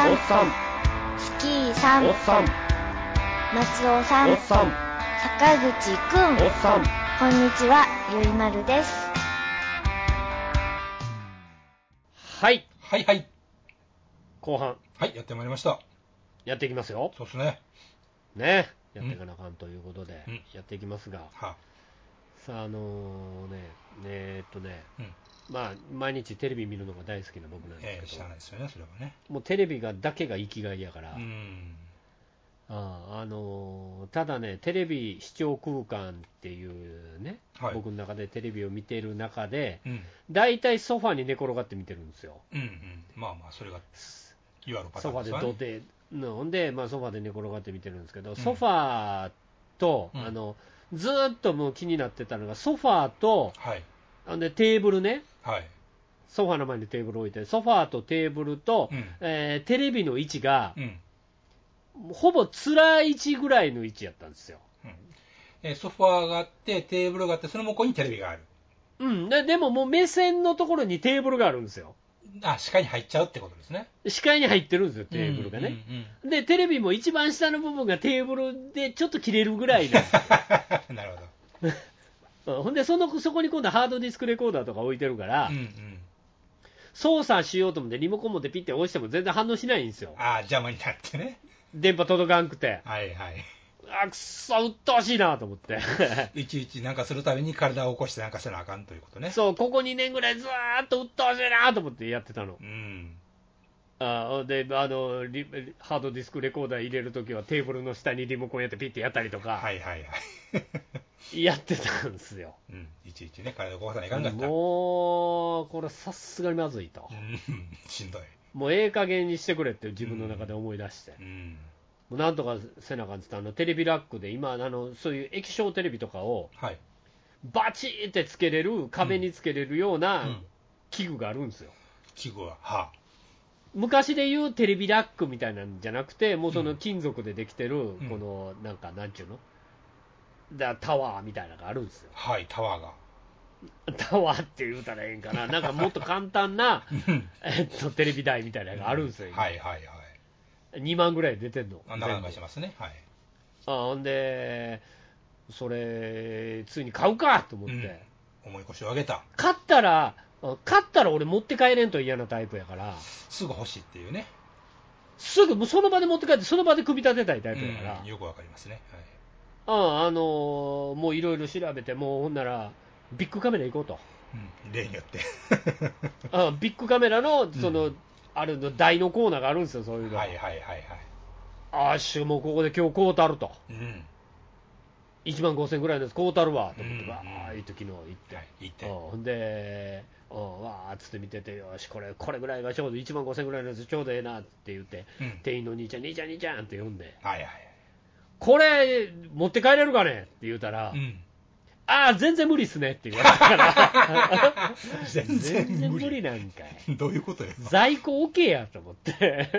さん、 おっさん、 スキーさん、 おっさん、 松尾さん、 おっさん、 坂口くん、 おっさん。 こんにちは、ゆいまるです。 はい、 はいはい。 後半はい、やってまいりました。 やっていきますよ。 そうですね。 ね、やっていかなあかんということで、 うんやっていきますが、 はさあ、 うん。 まあ、毎日テレビ見るのが大好きな僕なんです知けど、 らないですよね、それはね。 もうテレビだけが生きがいやから、ただね、テレビ視聴空間っていうね、 はい。 僕の中でテレビを見てる中で、 うん。 大体ソファに寝転がって見てるんですよ。 うんうん。まあまあ、それが、いわゆるパタソファーンでわね。 です土手のんで、まあ、ソファで寝転がって見てるんですけど、 んソファと、 うんずーっともう気になってたのが、ソファと、 はい。 でテーブルね、 はい。 ソファの前にテーブル置いて、ソファとテーブルと、 うんテレビの位置が、 うん。 ほぼ面位置ぐらいの位置やったんですよ。 ソファーがあって、テーブルがあって、その向こうにテレビがある。 うん、でももう目線のところにテーブルがあるんですよ。 あ、視界に入っちゃうってことですね。 視界に入ってるんですよ、テーブルがね。 うんで、テレビも一番下の部分がテーブルでちょっと切れるぐらいなんですよ。 うん。なるほほんでそこに今度ハードディスクレコーダーとか置いてるから、 ど。うんうん。 操作しようと思ってリモコン持ってピッて押しても全然反応しないんですよ。 あ、邪魔になってね。 電波届かんくて。 はいはい。 くっそ、うっとうしいなと思って。 いちいちなんかするたびに体を起こしてなんかせなあかんということね。 そう、ここ2年ぐらいずーっとうっとうしいなと思ってやってたの。 うん。 で、ハードディスクレコーダー入れるときはテーブルの下にリモコンやってピッてやったりとか、 はいはいはい。 やってたんですよ。 うん。いちいちね、体を動かさないかんかった。 もう、これさすがにまずいと。 うん。しんどい。 もうええ加減にしてくれって自分の中で思い出して。 うん。 もうなんとかせなあかんって言ってテレビラックで今そういう液晶テレビとかをはい。 バチーってつけれる、壁につけれるよううなん器具があるんですよ。 器具は、は昔でいうテレビラックみたいなんじゃなくて、もうその金属でできてる、このなんちゅうのタワーみたいなのがあるんですよ。 はい、タワーが。 タワーって言うたらええんかな、なんかもっと簡単なテレビ台みたいなのがあるんですよ。 はいはいはい。 2万ぐらい出てんの。 なかなかしますね。はい。 ほんで、それ、ついに買うかと思って、 重い腰を上げた。 買ったら俺持って帰れんと嫌なタイプやから、 すぐ欲しいっていうね。 すぐもうその場で持って帰って、その場で組み立てたいタイプやから、 よくわかりますね。 もういろいろ調べて、もうほんなら、ビッグカメラ行こうと。 例によって。 ビッグカメラの、あるの台のコーナーがあるんですよ、そういうの。 はいはいはいはい。 もうここで今日買うたると。 うん 1万5000ぐらいのやつ買うたるわと思って、わーいと昨日行って、 行って。 ほんで、わーっつって見てて、よし、これぐらいがちょうど1万5000ぐらいのやつちょうどええなって言って、店員の兄ちゃんって呼んで、 はいはい。 これ、持って帰れるかねって言うたら、全然無理っすねって言われたから、全然無理なんかい。 どういうことよ。 在庫置けやと思って。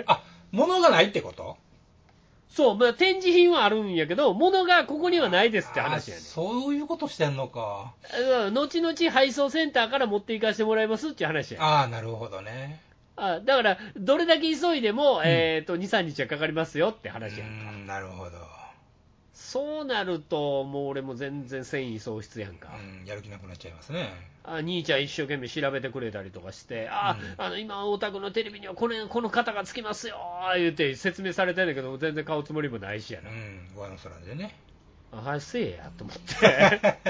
物がないってこと？ そう、展示品はあるんやけど、物がここにはないですって話やねん。 そういうことしてんのか。 後々配送センターから持って行かせてもらいますっていう話や。 なるほどね。 だから、どれだけ急いでも、2、3日はかかりますよって話やんか。 なるほど。 そうなると、もう俺も全然繊維喪失やんか。 やる気なくなっちゃいますね。 兄ちゃん一生懸命調べてくれたりとかして、今、大田区のテレビにはこの方がつきますよ言うて説明されてんだけど、全然買うつもりもないしやな。 上の空でね。 せえやと思って。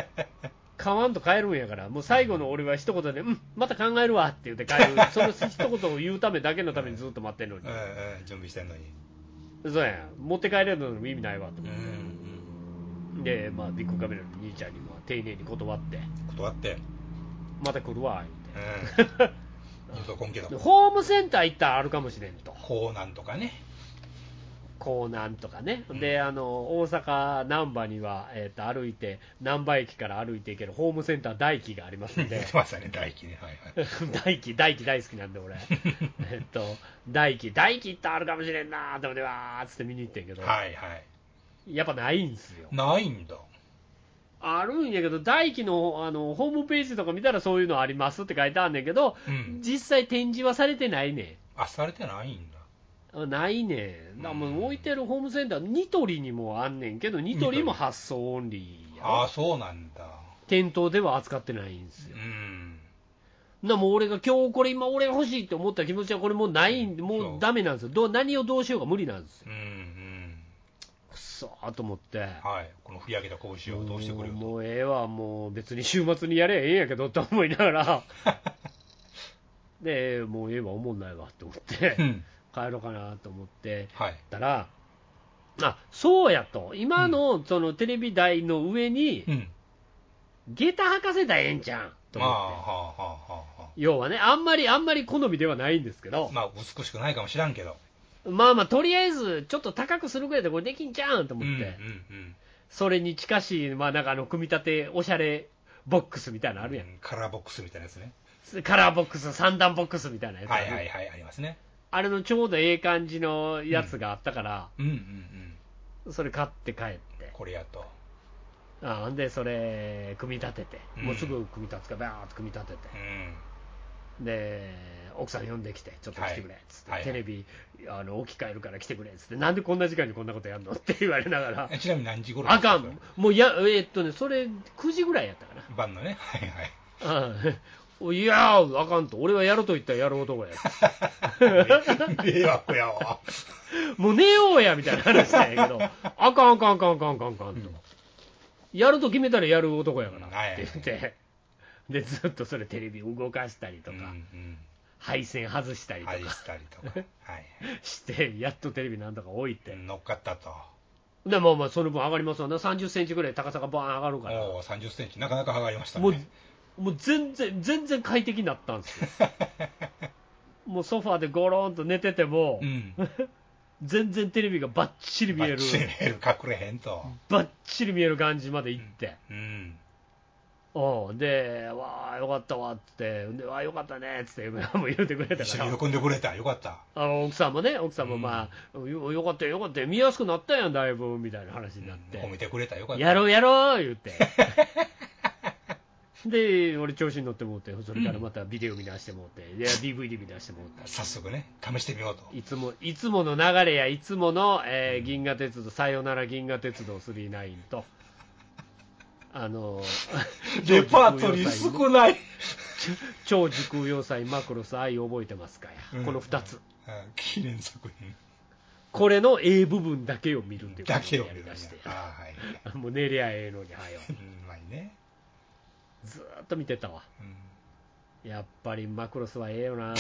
買わんと帰るんやから、もう最後の俺は一言で、また考えるわって言って帰る、その一言を言うためだけのためにずっと待ってんのに。 準備してんのに。 そうやん、持って帰れるのも意味ないわと思って。で、ビッグカメラの兄ちゃんにも丁寧に断って、また来るわ言って。ホームセンター行ったらあるかもしれんと。 港南とかね。 で、大阪難波には、歩いて、難波駅から歩いて行けるホームセンター大輝がありますんで。 まさに大輝ね。はいはい。大輝大好きなんで俺。大輝行ったらあるかもしれんなと思ってわーっつって見に行ってんけど。 はいはい。 やっぱないんすよ。 ないんだ。 あるんやけど、大輝の、ホームページとか見たらそういうのありますって書いてあるんだけど、実際展示はされてないね。 されてないんだ。 ないねん。だからもう置いてるホームセンター、ニトリにもあんねんけど、ニトリも発送オンリーやろ。 ああ、そうなんだ。 店頭では扱ってないんですよ。もう俺が今日これ今俺が欲しいって思った気持ちはこれもうないんで、もうダメなんですよ。何をどうしようか無理なんですよ。くそーと思って、 はい、このふやけた拳をどうしてくれると。 もうええわ、もう別に週末にやればええんやけどと思いながらでもうええわ、思んないわと思って帰ろうかなと思ってたら、あ、そうやと、今のそのテレビ台の上に下駄履かせたらええんちゃうんと思って、要はね、あんまり好みではないんですけど、 まあ美しくないかもしらんけど、 まあとりあえずちょっと高くするぐらいでこれできんちゃうんと思って、それに近しい、まあなんか組み立ておしゃれボックスみたいなのあるやん、 カラーボックスみたいなやつね、 カラーボックス3段ボックスみたいなやつ、 はいはいはい、ありますね。 あれのちょうどええ感じのやつがあったから、それ買って帰って、 これやと。 でそれ組み立てて、もうすぐ組み立つからバーッと組み立てて、で奥さん呼んできてちょっと来てくれっつって、テレビ置き換えるから来てくれっつって、なんでこんな時間にこんなことやんのって言われながら、 ちなみに何時頃あかん、もうそれ9時ぐらいやったかな、 晩のね、はいはいいやー、あかんと、俺はやると言ったらやる男や迷惑やわもう寝ようやみたいな話なんやけど、あかんと、やると決めたらやる男やからって言って、でずっとそれテレビ動かしたりとか、配線外したりとかしてやっとテレビなんとか置いて乗っかったと。 でまあその分上がりますわな、30センチぐらい高さがバーン上がるから、 30センチなかなか上がりましたね。 もう全然快適になったんですよもうソファーでゴロンと寝てても、全然テレビがバッチリ見える、 隠れへんと、 バッチリ見える感じまで行って、で、わあよかったわって、でわあよかったねっつってもう言うてくれたから、 一緒に喜んでくれた、よかった。 奥さんもまあ、よかったよ見やすくなったやんだいぶみたいな話になって、 褒めてくれた、よかった、 やろう言ってで俺調子に乗ってもうて、それからまたビデオ見出してもうて、DVD 見出してもうて、 早速ね試してみようと、 いつもの流れやいつもの、銀河鉄道、さよなら銀河鉄道999とレパートリー少ない超時空要塞マクロス愛覚えてますかや、この2つ、 記念作品、 これの A 部分だけを見るっていうだけをやりだして、 もう寝りゃええのにはよまいね、 ずーっと見てたわ、やっぱりマクロスはええよな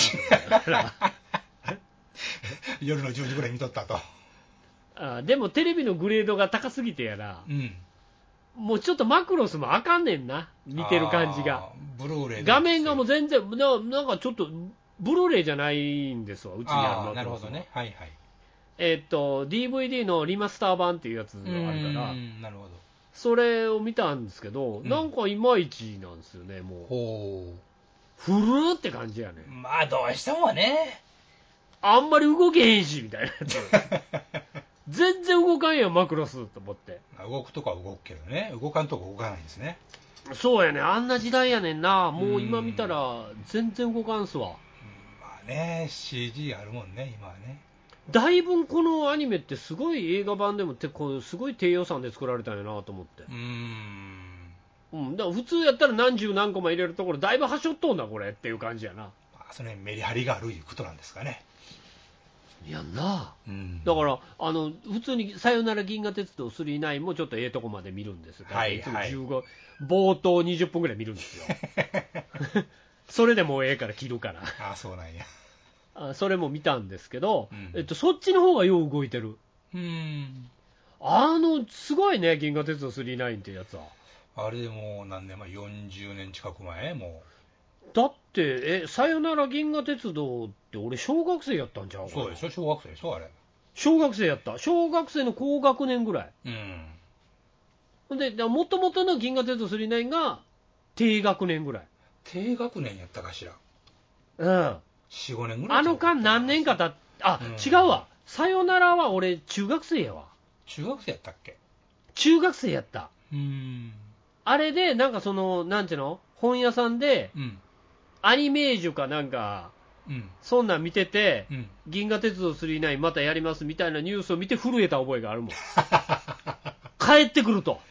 夜の10時ぐらい見とったと。 でもテレビのグレードが高すぎてやら、もうちょっとマクロスもあかんねんな、見てる感じが、 ブルーレイ画面がもう全然なんかちょっとブルーレイじゃないんですわ、うちにあるマクロスは。 なるほどね、はいはい。 DVD のリマスター版っていうやつがあるから、 なるほど、 それを見たんですけど、なんかいまいちなんですよね、もうふるーって感じやね。 まあどうしてもね、 あんまり動けへんしみたいな全然動かんやんマクロスと思って。 動くとこは動くけどね、動かんとこ動かないんですね。 そうやね、あんな時代やねんな、もう今見たら全然動かんすわ。 まあね、CG あるもんね今はね。 だいぶこのアニメってすごい映画版でもすごい低予算で作られたんやなと思って、だから普通やったら何十何個も入れるところだいぶはしょっとんだこれっていう感じやな。 そのメリハリがあるいうことなんですかね。 いやな、だから普通に「さよなら銀河鉄道999」もちょっとええとこまで見るんですよ、いつも15冒頭20分ぐらい見るんですよそれでもうええから切るからそうなんやそれも見たんですけど、そっちの方がよう動いてる。すごいね、銀河鉄道999ってやつは。 あれでもう何年前、40年近く前もう。だってさよなら銀河鉄道って俺小学生やったんちゃうかな。 そうでしょ、小学生でしょあれ。 小学生やった。小学生の高学年ぐらい。でもともとの銀河鉄道999が低学年ぐらい。 低学年やったかしら。4、5年ぐらい。 間何年か経って、違うわ。さよならは俺中学生やわ。 中学生やったっけ。 中学生やった。あれでなんかなんていうの、本屋さんで、アニメージュかなんかそんなん見てて、銀河鉄道999またやりますみたいなニュースを見て震えた覚えがあるもん。帰ってくると。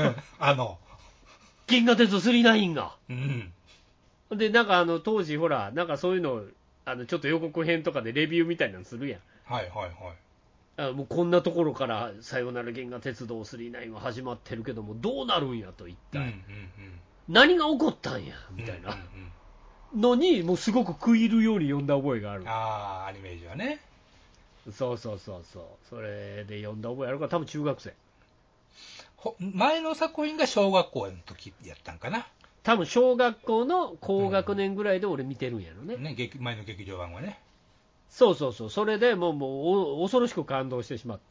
銀河鉄道999が。で、なんか当時ほら、なんかそういうの、ちょっと予告編とかでレビューみたいなのするやん。もうこんなところからさよなら銀河鉄道999は始まってるけども、どうなるんやと一体。何が起こったんやみたいな。のに、もうすごく食い入るように読んだ覚えがある。 アニメージはね。 そう。それで読んだ覚えあるから、多分中学生。 前の作品が小学校の時やったんかな。 多分小学校の高学年ぐらいで俺見てるんやろね。 前の劇場版はね。 そう。それでもう恐ろしく感動してしまって。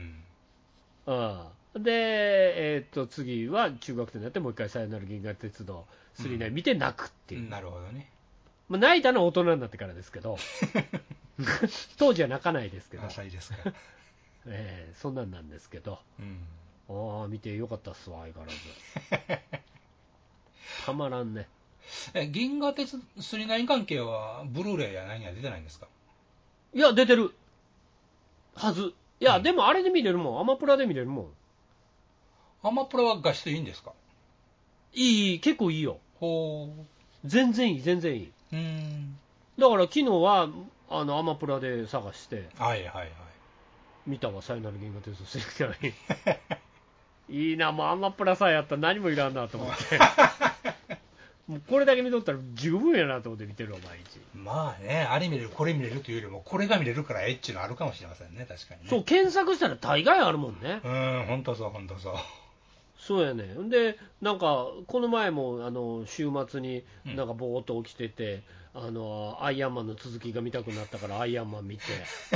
で、次は中学生になってもう一回さよなら銀河鉄道999見て泣くっていう。 なるほどね。 泣いたのは大人になってからですけど、当時は泣かないですけど。 浅いですか。 そんなんですけど、見てよかったっすわ、相変わらず。たまらんね。 銀河鉄999関係はブルーレイや何や出てないんですか？ いや、出てるはず。いや、でもあれで見れるもん。アマプラで見れるもん。 アマプラは画質いいんですか？ いい、結構いいよ。全然いい。だから昨日はアマプラで探して、見たわ、さよなら銀河鉄道999。いいな、もうアマプラさえやったら何もいらんなと思って。もうこれだけ見とったら十分やなと思って見てるわ、毎日。 まあね、あれ見れる、これ見れるというよりも、これが見れるからエッチのあるかもしれませんね、確かにね。 そう、検索したら大概あるもんね。 本当そう。 そうやね。で、なんか、この前も、週末になんかぼーっと起きてて、アイアンマンの続きが見たくなったから、アイアンマン見て、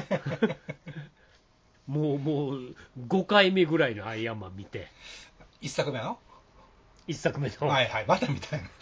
もう5回目ぐらいのアイアンマン見て。 1作目のまたみたいな。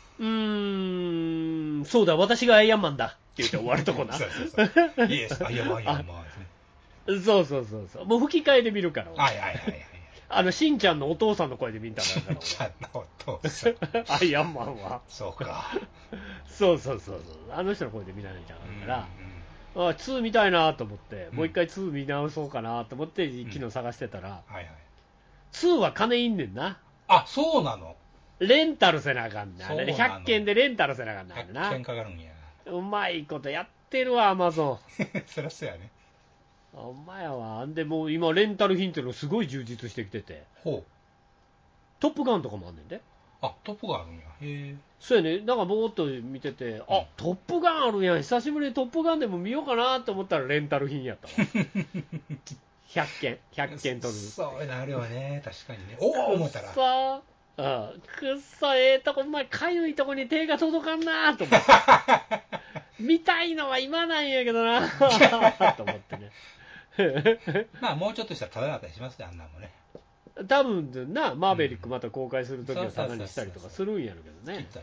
そうだ、私がアイアンマンだって言って終わるとこな。 そう。イエス、アイアンマン。 そう。もう吹き替えで見るから。しんちゃんのお父さんの声で見たんだから。 しんちゃんのお父さん。 アイアンマンは。 そうか。 そう。あの人の声で見ないじゃんから。2見たいなと思って、もう一回2見直そうかなと思って昨日探してたら、2は金いんねんな。 あ、そうなの。 レンタルせなあかんな。100件でレンタルせなあかんな。 100件かかるんや。 うまいことやってるわ、アマゾン。そりゃそうやね。 ほんまやわ。でもう今レンタル品っていうのすごい充実してきてて。トップガンとかもあんねんで。 あ、トップガンあるんや。へえ。 そうやね。だからぼーっと見てて、トップガンあるんや。久しぶりにトップガンでも見ようかなと思ったらレンタル品やったわ。100件取る。 そうなるよね。確かにね。思ったら。 くっそ、とこ、お前、かゆいとこに手が届かんなと思って。見たいのは今なんやけどなと思ってね。 まあ、もうちょっとしたらタダだったりしますね、あんなんもね。 多分な、マーベリックまた公開するときはタダにしたりとかするんやるけどね。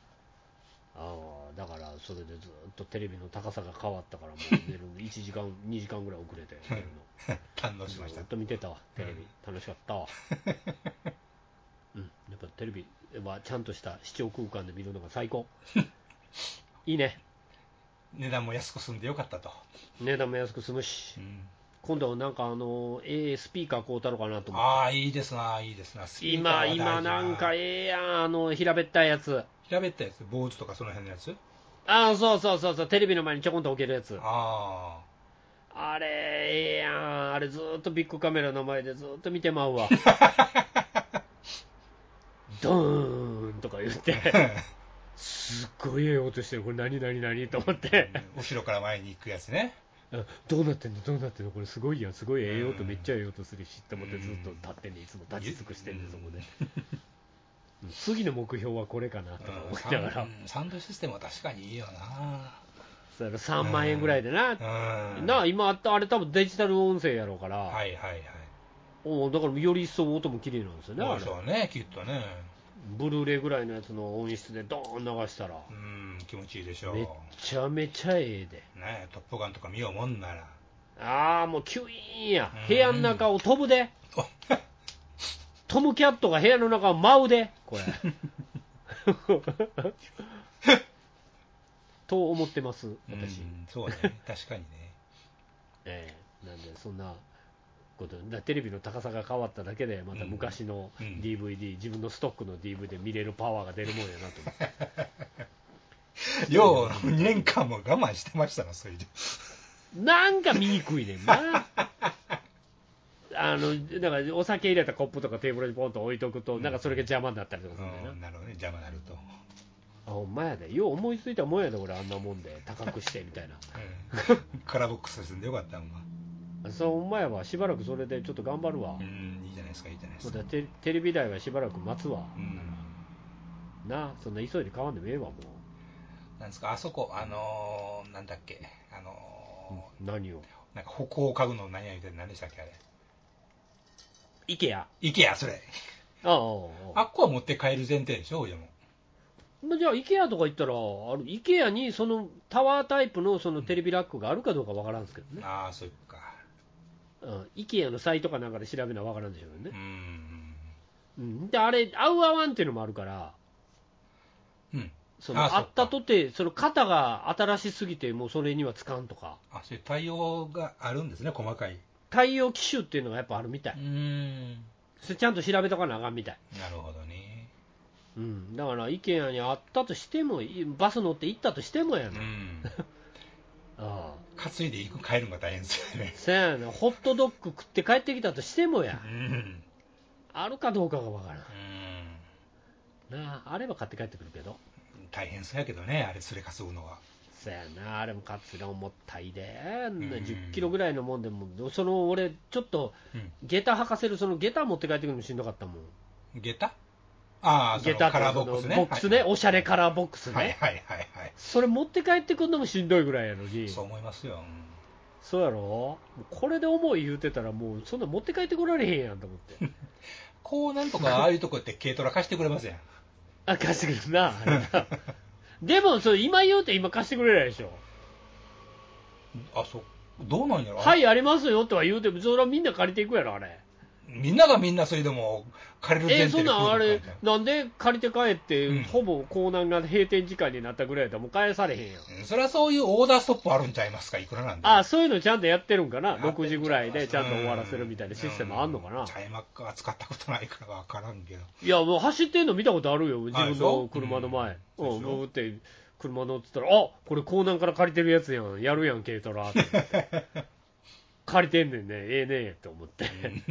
だから、それでずっとテレビの高さが変わったから、もう寝るの1時間、2時間ぐらい遅れて寝るの。 堪能しました。 ずっと見てたわ、テレビ。楽しかったわ。やっぱテレビはちゃんとした視聴空間で見るのが最高。いいね。 値段も安く済んでよかったと。 値段も安く済むし、今度はなんかスピーカー買うたろかなと思って。 ああ、いいですな。 今なんかやん、平べったいやつ。 平べったいやつ、坊主とかその辺のやつ。 そう、テレビの前にちょこんと置けるやつ。あれやん、あれずーっとビッグカメラの前でずーっと見てまうわ。ドーンとか言ってすっごいええ音してる、これ何と思って後ろから前に行くやつね。 どうなってんのこれすごいやん、すごいええ音、めっちゃええ音するしと思ってずっと立ってんね、いつも立ち尽くしてんね、そこで次の目標はこれかなとか思いながら、 サウンドシステムは確かにいいよな。 それ3万円ぐらいでな、今あれ多分デジタル音声やろうから、だからより一層音も綺麗なんですよね。 そうね、きっとね。 ブルーレイぐらいのやつの音質でドーン流したら気持ちいいでしょう。 めっちゃめちゃええでね。トップガンとか見ようもんなら、もうキュイーンや、部屋の中を飛ぶでトムキャットが部屋の中を舞うで、これと思ってます私。 そうね、確かにね。なんでそんなことだ、テレビの高さが変わっただけでまた昔の DVD、自分のストックの DVD 見れるパワーが出るもんやなと思ってよう2年間も我慢してましたな、それで。 なんか見にくいねんなだからお酒入れたコップとかテーブルにポンと置いとくと、なんかそれが邪魔になったりとかするんだよな。 なるほどね、邪魔になると。 ほんまやで、よう思いついたもんやで、俺あんなもんで高くしてみたいなカラーボックスですんでよかったんは。 そう、ほんまやわ、しばらくそれでちょっと頑張るわ。 いいじゃないですか、いいじゃないですか。 テレビ台はしばらく待つわ。な、そんな急いで買わんでもええわ、もう。なんですか、あそこ、なんだっけ、 何をなんか北欧家具の何やみたいな、何でしたっけ、あれ。 イケア。 イケア、それ。あっこは持って帰る前提でしょ、でも。 じゃあ、イケアとか行ったら、イケアにそのタワータイプのそのテレビラックがあるかどうかわからんですけどね。 ああ、そうか。 イケアのサイトかなんかで調べなわからんでしょうね。で、あれ、合う合わんっていうのもあるから、あったとて、その型が新しすぎて、もうそれにはつかんとか。 そういう対応があるんですね、細かい。 対応機種っていうのがやっぱあるみたい。それちゃんと調べとかなあかんみたい。 なるほどね。 だから、IKEAにあったとしても、バス乗って行ったとしてもやな。 担いで帰るのが大変ですよね。 そやな、ホットドッグ食って帰ってきたとしてもや。あるかどうかがわからん。なあ、あれば買って帰ってくるけど。 大変そうやけどね、あれ、それ担ぐのは。 そやな、あれもかつら重たいで、10キロぐらいのもんでも、俺、ちょっと、下駄履かせる、その下駄持って帰ってくるのもしんどかったもん。 下駄下駄カラーボックスね。 ボックスね、おしゃれカラーボックスね。それ持って帰ってくるのもしんどいぐらいやのに。 そう思いますよ。 そうやろ、これで重い言うてたら、もうそんな持って帰ってこられへんやんと思って。 こうなんとかああいうとこって軽トラ貸してくれますやん。 貸してくれるな、あれな。でも今言うて今貸してくれないでしょ。 そう、どうなんやろ。 はい、ありますよとは言うても、それはみんな借りていくやろ、あれ。 みんながみんなそれでも借りる前提で。 そんなんあれ、なんで借りて帰って、ほぼ港南が閉店時間になったぐらいだったらもう返されへんやん。 それはそういうオーダーストップあるんちゃいますか、いくらなんで。 そういうのちゃんとやってるんかな、6時ぐらいでちゃんと終わらせるみたいなシステムあんのかな。 チャイマックは使ったことないから分からんけど。 いや、もう走ってんの見たことあるよ、自分の車の前。ブーって車乗ってたら、これ港南から借りてるやつやん、やるやん、軽トラって。借りてんねんね、ええねえって思って。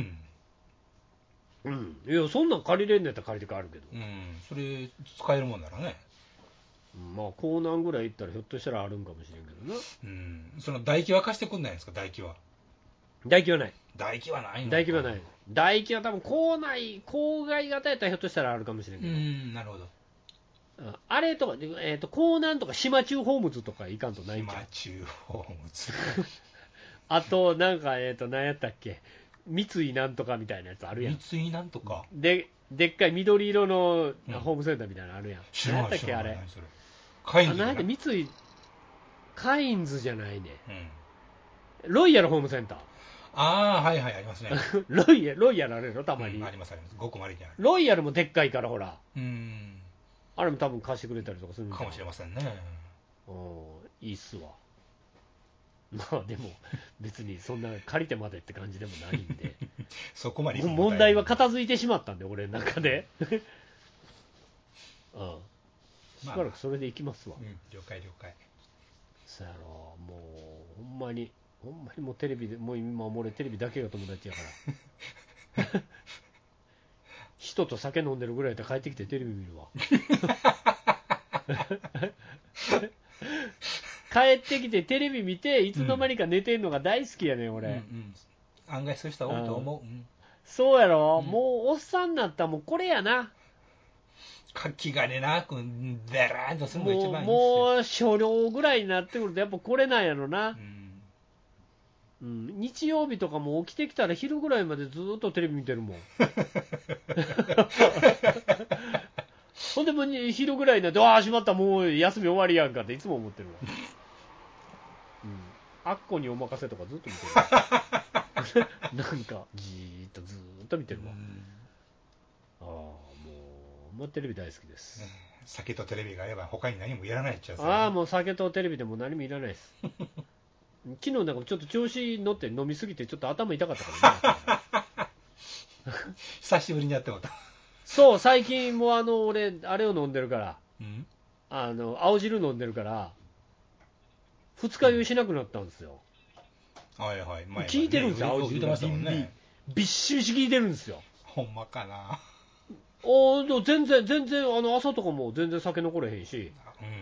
いや、そんなん借りれんねやったら借りて帰るけど。 それ使えるもんならね。 まあ、港南ぐらい行ったらひょっとしたらあるんかもしれんけどな。 その唾液は貸してくんないんですか、唾液は。 唾液はない。 唾液はないの？ 唾液はない。唾液は多分郊外型やったらひょっとしたらあるかもしれんけど。 なるほど。 あれとか、港南とか島中ホームズとか行かんとないんちゃう？ 島中ホームズ。 あと、なんか、何やったっけ、三井なんとかみたいなやつあるやん。 三井なんとかでっかい緑色のホームセンターみたいなのあるやん。何やったっけ、あれ。 カインズ。 なんで三井、カインズじゃないね。ロイヤルホームセンター。 はいはい、ありますね。 ロイヤルあるやろ、たまに。 ありますあります。ごくまれにある。 ロイヤルもでっかいから、ほら。あれも多分貸してくれたりとかするかもしれませんね。 いいっすわ。まあでも別にそんな借りてまでって感じでもないんでそこまで問題は片付いてしまったんで、俺の中でしばらくそれでいきますわ。 了解了解。 そやろ、もうほんまにもうテレビで、もう今俺テレビだけが友達やから人と酒飲んでるぐらいで帰ってきてテレビ見るわ帰ってきてテレビ見ていつの間にか寝てんのが大好きやねん、俺。 案外そういう人多いと思う。 そうやろ、もうおっさんになったらもうこれやな。 活気がねなくベラーンとするのが一番いいですよ。 もう初老ぐらいになってくるとやっぱこれなんやろな。日曜日とかも起きてきたら昼ぐらいまでずっとテレビ見てるもんほんでもう昼ぐらいになって、しまった、もう休み終わりやんかっていつも思ってるわあっこにお任せとかずっと見てるなんかじーっとずーっと見てるわ。もうテレビ大好きです。 酒とテレビがあれば他に何もいらないっちゃう、ね、 ああ、もう酒とテレビでも何もいらないです昨日なんかちょっと調子乗って飲みすぎてちょっと頭痛かったからね久しぶりにやってもた。 そう、最近も俺あれを飲んでるから、 うん、 青汁飲んでるから二日酔いしなくなったんですよ、 はいはい、前効いてるんですよ、青汁がびっしびし効いてるんですよ。 ほんまかな。 全然朝とかも全然酒残れへんし、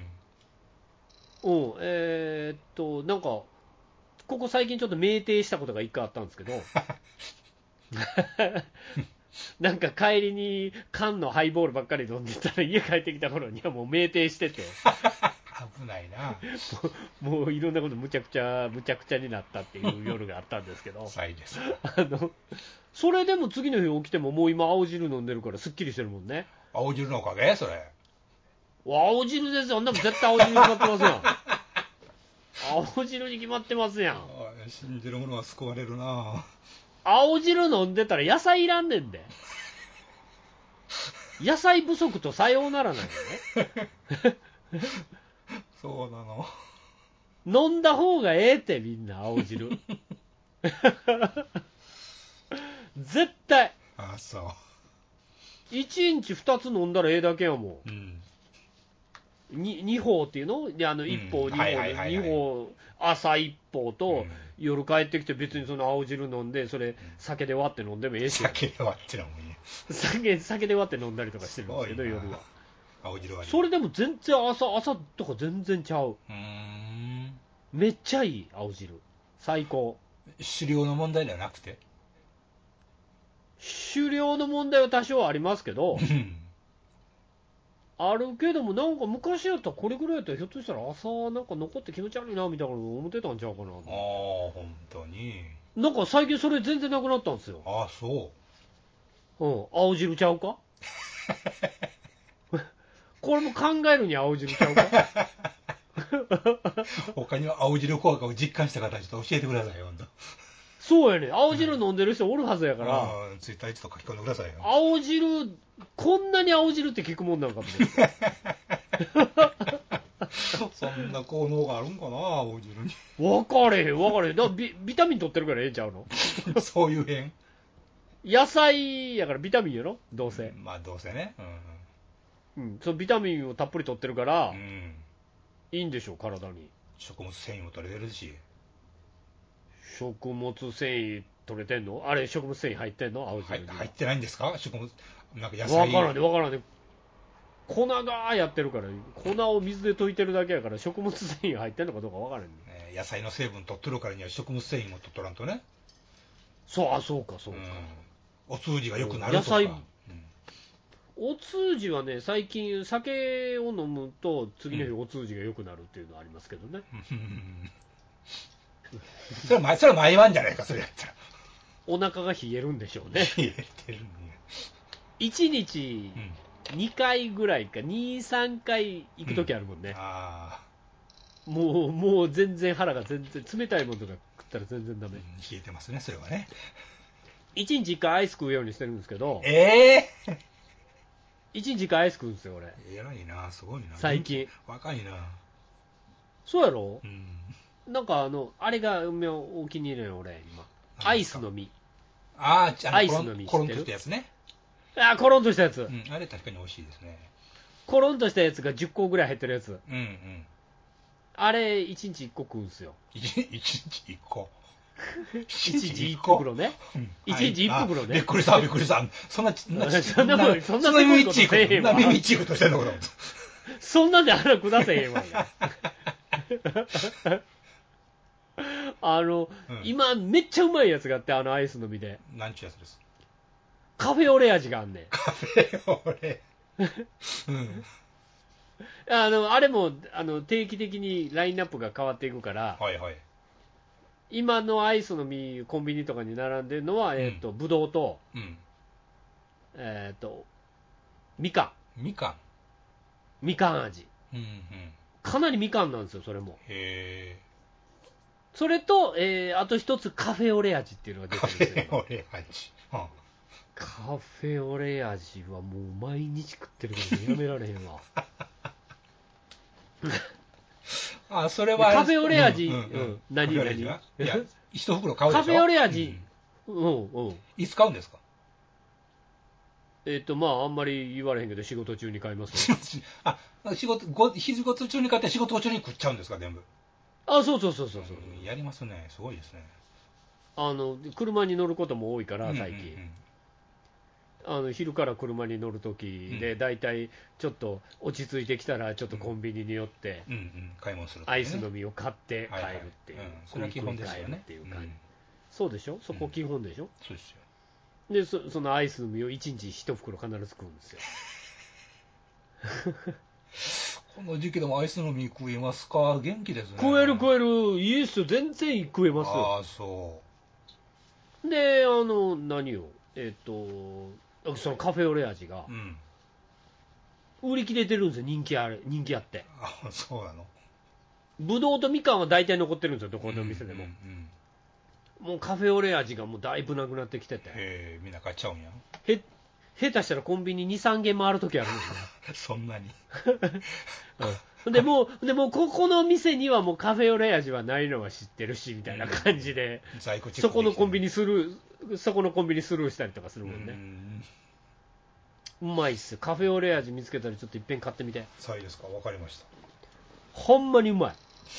なんかここ最近ちょっと酩酊したことが一回あったんですけどなんか帰りに缶のハイボールばっかり飲んでたら家帰ってきた頃にはもう酩酊してて危ないなもういろんなことむちゃくちゃになったっていう夜があったんですけどそれでも次の日起きてももう今青汁飲んでるからすっきりしてるもんね。 青汁のおかげそれ。 青汁ですよ。あんなもん絶対青汁に決まってますやん青汁に決まってますやん。 信じる者は救われるな。 青汁飲んでたら野菜いらんねんで野菜不足とさようならないよねそうなの。 飲んだ方がええってみんな青汁絶対。 あ、そう 1日2つ飲んだらええだけやもん、 うん、 2包っていうので1包2包朝1包と、夜帰ってきて別にその青汁飲んでそれ酒で割って飲んでもええし、 酒で割って飲むね。 酒で割って飲んだりとかしてるんですけど夜は青汁割り。 それでも全然朝とか全然ちゃう。めっちゃいい青汁最高。 狩猟の問題ではなくて狩猟の問題は多少ありますけどあるけどもなんか昔やったらこれぐらいやったらひょっとしたら朝なんか残って気持ち悪いなみたいなの思ってたんちゃうかな。ああ本当になんか最近それ全然なくなったんですよ。 ああそう。 青汁ちゃうかこれも考えるに青汁ちゃうか他には青汁効果を実感した方ちょっと教えてくださいよ。 そうやね、青汁飲んでる人おるはずやから、 ツイッターちょっと書き込んでくださいよ。 青汁こんなに青汁って聞くもんなんかもそんな効能があるんかな青汁に。 分かれへんだビタミン取ってるからええんちゃうのそういう変野菜やからビタミンやろどうせ、 まあどうせね、 そのビタミンをたっぷり取ってるから、いいんでしょ体に。 食物繊維も取れてるし。 食物繊維取れてんのあれ食物繊維入ってんの青汁に、 入ってないんですか食物なんか野菜。 分からんね粉がやってるから粉を水で溶いてるだけやから食物繊維入ってんのかどうか分からんね、 野菜の成分取っとるからには食物繊維も取っとらんとね。 そうか、 お通じが良くなるとか。野菜、 お通じはね最近酒を飲むと次の日お通じが良くなるっていうのはありますけどね、 それは毎晩じゃないかそれやったら。 お腹が冷えるんでしょうね。 冷えてるね。 1日2回ぐらいか2,3 回行くときあるもんね、もう全然腹が全然冷たいものとか食ったら全然ダメ、 冷えてますねそれはね。 1日1回アイス食うようにしてるんですけど、 1 日1回アイス食うんですよ俺。 偉いな、すごいな最近。 若いな。 そうやろ、なんかあれがお気に入りの俺今アイスの実。 アイスの実コロンとしたやつね。 コロンとしたやつ、 あれ確かに美味しいですね。 コロンとしたやつが10個ぐらい入ってるやつ、あれ1日1個食うんすよ。 1日1個 1日1袋ね、1日1袋ね。 びっくりしたそんな耳ちいことしてんのかな。 そんなんで腹下せへんわ今めっちゃうまいやつがあってアイスの実で。 なんちゅうやつです。 カフェオレ味があんねん。 カフェオレあれも定期的にラインナップが変わっていくから、今のアイスの実コンビニとかに並んでるのはぶどうと、みかん味、かなりみかんなんですよそれも。それと、あと一つカフェオレ味っていうのが出てるんですよ。 カフェオレ味、 カフェオレ味はもう毎日食ってるけどやめられへんわ。 あ、それはカフェオレ味、 何いや、一袋買うでしょ。 カフェオレ味、 いつ買うんですか？ まああんまり言われへんけど仕事中に買いますよ。 あ、仕事中に買って仕事中に食っちゃうんですか、全部。 あ、そう。 やりますね、すごいですね。 車に乗ることも多いから最近。昼から車に乗るときで、だいたいちょっと落ち着いてきたらちょっとコンビニに寄って、 買い物する、 アイスの実を買って帰るっていう、 それは基本ですよねっていう感じ。そうでしょ、そこ基本でしょ。 そうですよ。 でそのアイスの実を1日1袋必ず食うんですよ。 この時期でもアイスの実食えますか？元気ですね。 食えるいいっすよ、全然食えますよ。 ああ、そう。 で何よ、そのカフェオレ味が売り切れてるんですよ。人気あって。 あ、そうなの。 ぶどうとみかんは大体残ってるんですよ、どこの店でも。もうカフェオレ味がもうだいぶなくなってきてて、 みんな買っちゃうんや。 下手したらコンビニ 2,3 軒回るときあるんですよ。 そんなに。 でもここの店にはもうカフェオレ味はないのは知ってるしみたいな感じで、そこのコンビニスルーしたりとかするもんね。うまいっすよ。カフェオレ味見つけたらちょっといっぺん買ってみて。 そうですか、わかりました。 ほんまにうまい。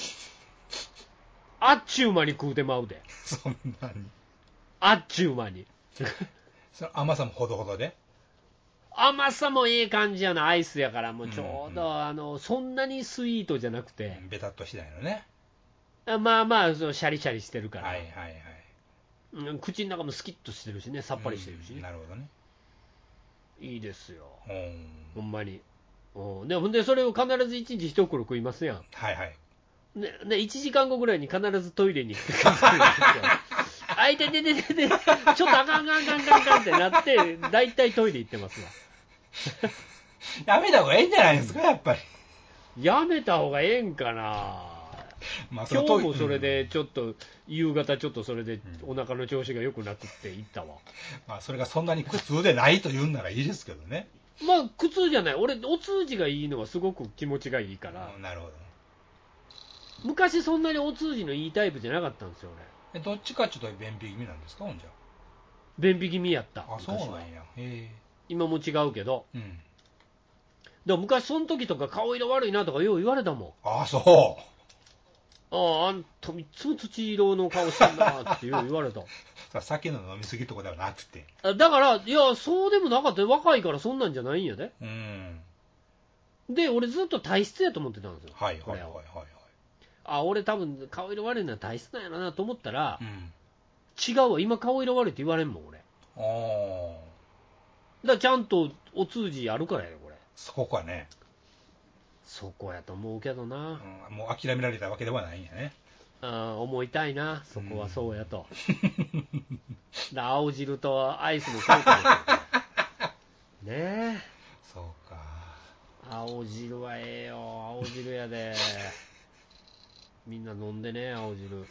あっちゅう間に食うてまうで。 そんなに。 あっちゅう間に。 その甘さもほどほどで。 甘さもいい感じやな。アイスやからもうちょうど、そんなにスイートじゃなくて、 ベタっとしないのね。 まあまあシャリシャリしてるから、口の中もスキッとしてるしね、さっぱりしてるしね。 なるほどね。 いいですよ、ほんまに。でそれを必ず1日1袋食いますやん。ね、1時間後ぐらいに必ずトイレに行ってくるんですよ。あいてちょっとあかんってなって、だいたいトイレ行ってますわ。 やめた方がいいんじゃないですか、やっぱり。 やめた方がええんかな。今日もそれでちょっと、夕方ちょっとそれでお腹の調子が良くなくって行ったわ。 まあそれがそんなに苦痛でないと言うんならいいですけどね。 まあ苦痛じゃない。俺お通じがいいのはすごく気持ちがいいから。 なるほど。 昔そんなにお通じのいいタイプじゃなかったんですよ俺。どっちかちょっと便秘気味なんですか、ほんじゃ。 便秘気味やった。 あ、そうなんや。 今も違うけど。でも昔その時とか顔色悪いなとかよう言われたもん。 あ、そう。 あんたいつも土色の顔してんなってよう言われた。 酒の飲みすぎとかではなくて。 だから、いや、そうでもなかった。若いからそんなんじゃないんやで。で、俺ずっと体質やと思ってたんですよ。俺多分顔色悪いのは体質なんやなと思ったら、違うわ。今顔色悪いって言われんもん、俺。だからちゃんとお通じあるからやよ、これ。 そこはね。 そこやと思うけどな。 もう諦められたわけではないんやね。 思いたいな、そこはそうやと。青汁とアイスの効果ですよ。ねえ。 そうか。 青汁はええよ、青汁やで。みんな飲んでね、青汁。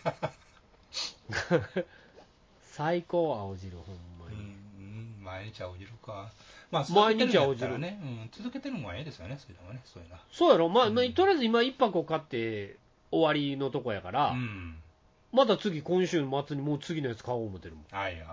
最高、青汁、ほんまに。 毎日青汁か。まあ、 毎日青汁ね。続けてるのがええですよね、そういうのはね。 そうやろ、とりあえず今1箱買って終わりのとこやから、また次、今週の末にもう次のやつ買おう思ってるもん。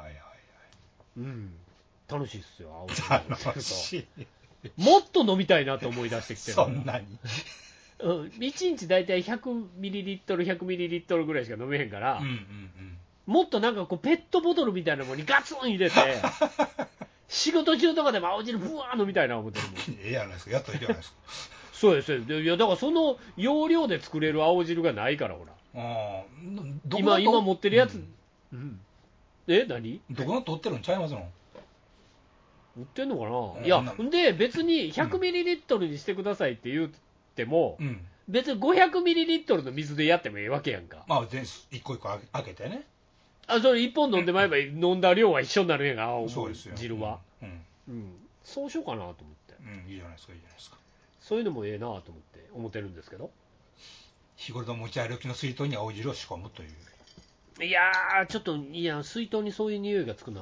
楽しいっすよ、青汁。 楽しい。 もっと飲みたいなと思い出してきてる。 そんなに。 1日だいたい 100ml、100ml ぐらいしか飲めへんから、もっとなんかこうペットボトルみたいなものにガツン入れて、仕事中とかでも青汁ブワー飲みたいな思ってるもん。 ええやないですか、やったらいいじゃないですか。 そうです。いや、だからその容量で作れる青汁がないから、ほら。今持ってるやつ。何？ どこの取ってるんちゃいますの？ 売ってんのかな。いや、で別に 100ml にしてくださいって言っても、別に 500ml の水でやってもいいわけやんか。 まあ一個一個開けてね。 それ1本飲んでまえば飲んだ量は一緒になるやんか、青汁は。そうしようかなと思って。 いいじゃないですか、いいじゃないですか。 そういうのもええなと思ってるんですけど。 日頃の持ち歩きの水筒に青汁を仕込むという。 いやー、ちょっと、いや、水筒にそういう匂いがつくのは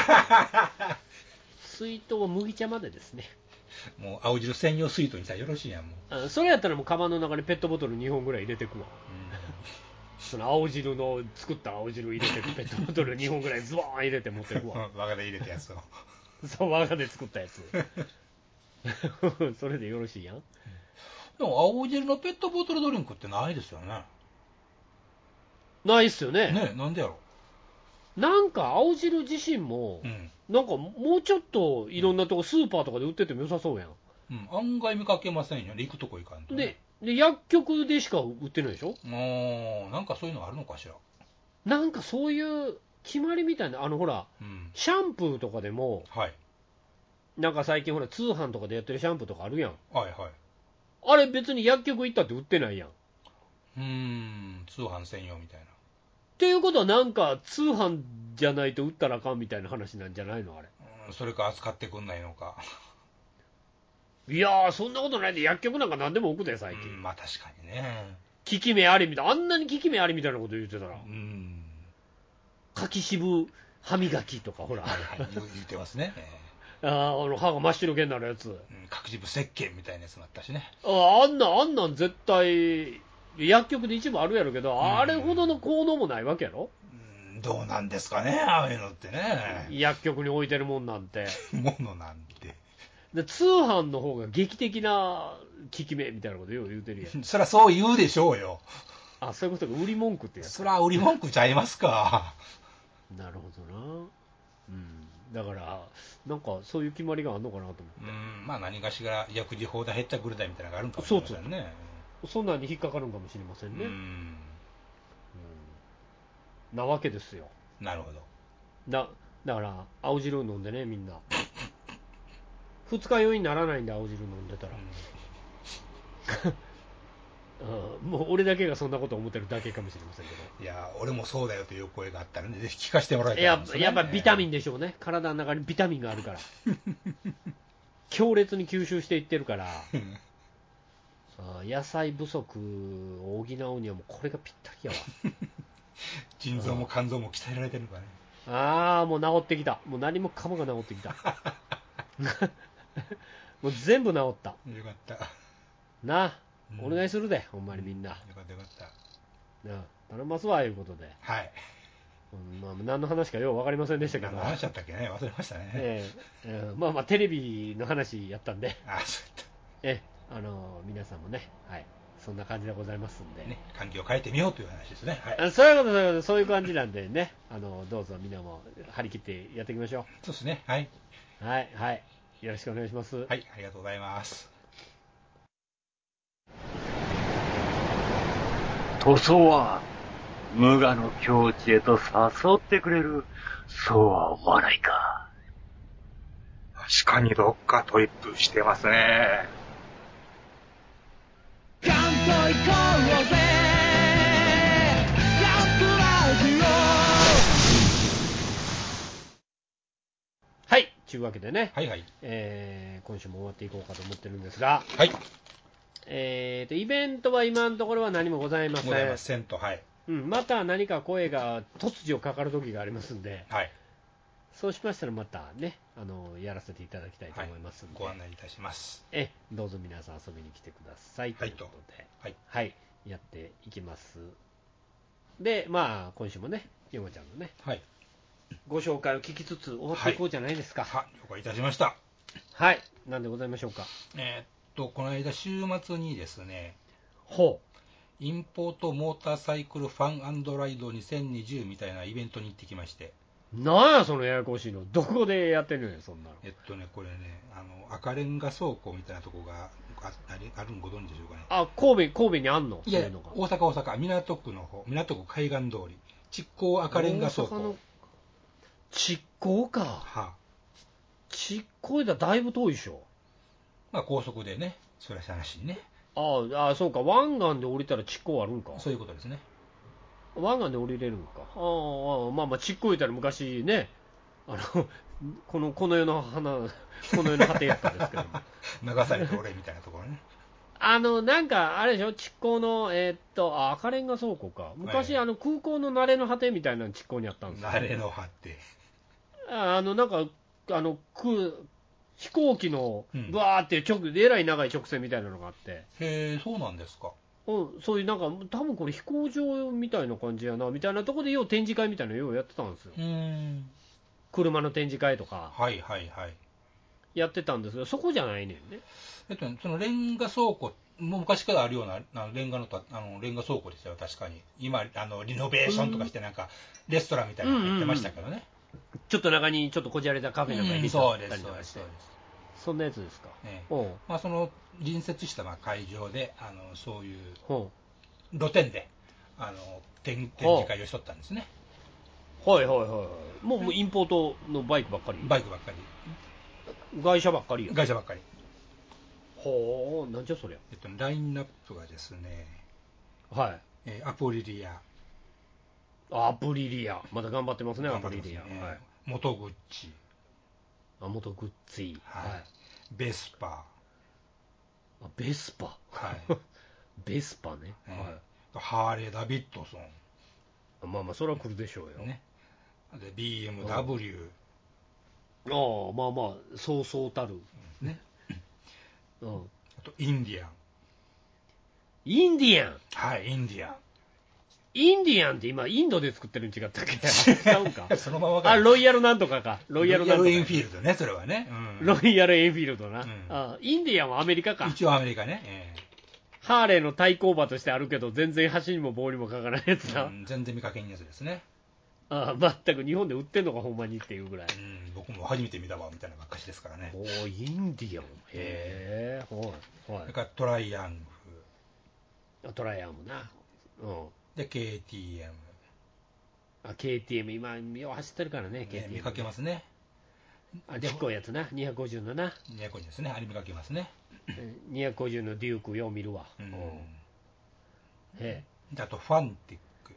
水筒は麦茶までですね。 もう青汁専用水筒にしたらよろしいやん。もうそれやったらもうカバンの中にペットボトル2本ぐらい入れてくわ、その青汁の作った青汁入れてくペットボトル2本ぐらいズボーン入れて持ってくわ我がで入れたやつをそう、我がで作ったやつそれでよろしいやん。 でも青汁のペットボトルドリンクってないですよね。 ないっすよね。 ね、なんでやろ。 なんか青汁自身も、なんかもうちょっといろんなとこ、スーパーとかで売ってても良さそうやん。 案外見かけませんよね、行くとこ行かんと、ね。 で薬局でしか売ってないでしょ。 なんかそういうのあるのかしら。 なんかそういう決まりみたいな、ほら、シャンプーとかでも、なんか最近ほら通販とかでやってるシャンプーとかあるやん。あれ別に薬局行ったって売ってないやん。 通販専用みたいな。 っていうことはなんか通販じゃないと売ったらあかんみたいな話なんじゃないのあれ。 それか扱ってくんないのか。 いやー、そんなことないで、薬局なんか何でも置くで最近。 まあ確かにね。 効き目ありみたいな、あんなに効き目ありみたいなこと言ってたら。柿渋歯磨きとかほら言ってますね。 歯が真っ白けになるやつ、 柿渋石鹸みたいなやつもあったしね。 あんなん絶対薬局で一部あるやろけど、あれほどの効能もないわけやろ。 どうなんですかね、ああいうのってね。 薬局に置いてるもんなんてものなんてで、通販の方が劇的な効き目みたいなことよう言うてるやん。 そりゃそう言うでしょうよ。 あ、そういうことが売り文句ってやつ。 そりゃ売り文句ちゃいますか。 なるほどな。だからなんかそういう決まりがあるのかなと思って。 まあ何かしら薬事法で減ったぐらいみたいなのがあるんかもしれませんね。 そんなに引っかかるんかもしれませんね。なわけですよ。 なるほど。 だから青汁飲んでね、みんな二日酔いにならないんで、青汁飲んでたらもう俺だけがそんなこと思ってるだけかもしれませんけど。 いや、俺もそうだよという声があったらね、ぜひ聞かせてもらいたいですね。 やっぱビタミンでしょうね。体の中にビタミンがあるから強烈に吸収していってるから野菜不足を補うにはもうこれがぴったりやわ腎臓も肝臓も鍛えられてるからね。 もう治ってきた。もう何もかもが治ってきたもう全部治った。よかったな。お願いするで、ほんまにみんな。よかったよかった。 頼ますわ、いうことで。 はい。 何の話かよう分かりませんでしたけど。 何の話だったっけね、忘れましたね。 まあテレビの話やったんで。 そうやった。 皆さんもね、はい、そんな感じでございますんで。 ね、環境を変えてみようという話ですね。 はい。そういうこと、そういう感じなんでね、どうぞみんなも張り切ってやっていきましょう。 そうですね。はい。 はい、はい。よろしくお願いします。 はい、ありがとうございます。 塗装は無我の境地へと誘ってくれる。そうは思わないか。 確かにどっかトリップしてますね。 関東行こうぜ、カップラジオ。 はい、というわけでね、 はいはい、 今週も終わっていこうかと思ってるんですが、 はい、 イベントは今のところは何もございません。 ございませんと、はい。 また何か声が突如かかる時がありますんで、 はい、 そうしましたらまたね、やらせていただきたいと思いますので、 ご案内いたします。 どうぞ皆さん遊びに来てくださいということで、 はい、 はい、やっていきます。で、まあ今週もね、ヨモちゃんのね、はい、ご紹介を聞きつつ終わっていこうじゃないですか。 はい、了解いたしました。 はい、なんでございましょうか。 この間週末にですね、インポートモーターサイクルファン&ライド2020みたいなイベントに行ってきまして。 なんやそのややこしいの、どこでやってるのよそんなの。 これね、赤レンガ倉庫みたいなとこがあるんご存知でしょうかね。 神戸にあんの。 いや、大阪港区の方、港区海岸通り築港赤レンガ倉庫。 築港か。 はあ、 築港だだいぶ遠いでしょ。 まあ高速でね、それは話にね。 そうか、湾岸で降りたら築港あるんか。 そういうことですね。 湾岸で降りれるんか。まあ築港言ったら昔ね、この世の果てやったんですけど流されて俺みたいなところね。 なんか、あれでしょ、筑後の、赤レンガ倉庫か。昔、空港の慣れの果てみたいなの筑後にあったんですよ。 慣れの果て。 なんか、飛行機の、バーってえらい長い直線みたいなのがあって。 へえ、そうなんですか。 そういうなんか、多分これ飛行場みたいな感じやな、みたいなところでよう展示会みたいなのようやってたんですよ。車の展示会とか。 はいはいはい。 やってたんですけど、そこじゃないねんね。 そのレンガ倉庫、もう昔からあるようなレンガ倉庫ですよ、確かに。今、リノベーションとかして、なんか、レストランみたいなの入ってましたけどね。 ちょっと中にちょっとこじゃれたカフェなんか入れてあったりとかして。そんなやつですか。 まあ、その隣接した会場で、そういう露店で展示会をしとったんですね。 はいはいはい。もうインポートのバイクばっかり。 バイクばっかり。 外車ばっかりよ。 外車ばっかり。 ほう、なんじゃそりゃ。 ラインナップがですね、 はい。 アプリリア。 アプリリア。まだ頑張ってますね、アプリリア。 はい。元グッチ。 元グッチ。 はい。ベスパ。 ベスパ。 はい。 ベスパね。はい。 ハーレー・ダビッドソン。 まあまあ、それは来るでしょうよ。 ね。で、BMW。 まあまあ、そうそうたる。 ね。 あと、インディアン。 インディアン。 はい、インディアン。 インディアンって今、インドで作ってるん違ったっけ？違うんか。 そのままか。 ロイヤルなんとかか。ロイヤルなんとか。 エンフィールドね、それはね。 ロイヤルエンフィールドな。インディアンはアメリカか。 一応アメリカね。 ハーレーの対抗馬としてあるけど、全然橋にも棒にもかからないやつな。 全然見かけんやつですね。 全く日本で売ってんのか、ほんまにっていうぐらい。 僕も初めて見たわみたいなばっかしですからね。 インディアン。へぇ、はい。 それからトライアング。 トライアングな。 で、KTM。 KTM、今、よう走ってるからね、KTM。 見かけますね。 ちっこいやつな、250のな。 250ですね、あれ見かけますね。 250のデュークよう見るわ。 あと、ファンティック。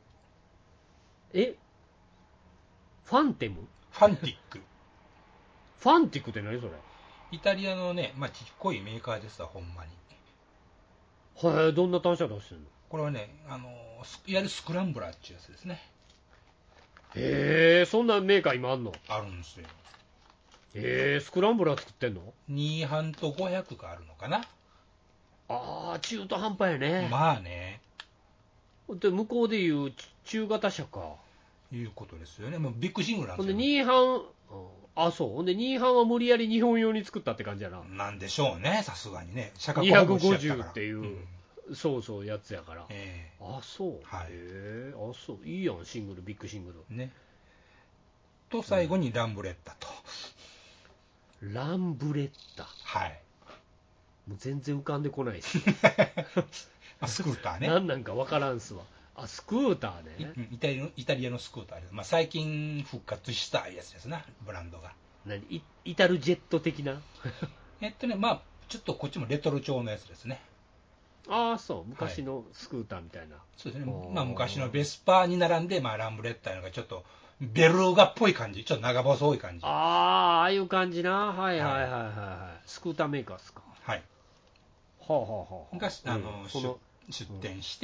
ファンテム？ ファンティック。 ファンティックって何それ？ イタリアのね、ちっこいメーカーですわ、ほんまに。 はい、どんな単車出してんの？ これはね、いわゆるスクランブラーっていうやつですね。 へえ、そんなメーカー今あんの？ あるんですよ。 スクランブラー作ってんの ？2班と500があるのかな。 中途半端やね。 まあね。 で、向こうでいう中型車か。 いうことですよね。もうビッグシングルなんですよ。 ほんで、2班、そう。ほんで、2班は無理やり日本用に作ったって感じやな。 なんでしょうね、さすがにね。 250っていう、そうやつやから。そう。 はい。 そう。いいやん、シングル、ビッグシングル。 ね。と、最後にランブレッタと。 ランブレッタ。 はい。 もう全然浮かんでこないです。 スクーターね。 何なんかわからんすわ。スクーターね。 イタリアのスクーターです。最近復活したやつですな、ブランドが。 イタルジェット的なちょっとこっちもレトロ調のやつですね。 そう。昔のスクーターみたいな。 そうですね。昔のベスパーに並んで、ランブレッターがちょっと、ベルーガっぽい感じ。ちょっと長細い感じ。 ああいう感じな。はい。スクーターメーカーですか。 はい。が、出店して、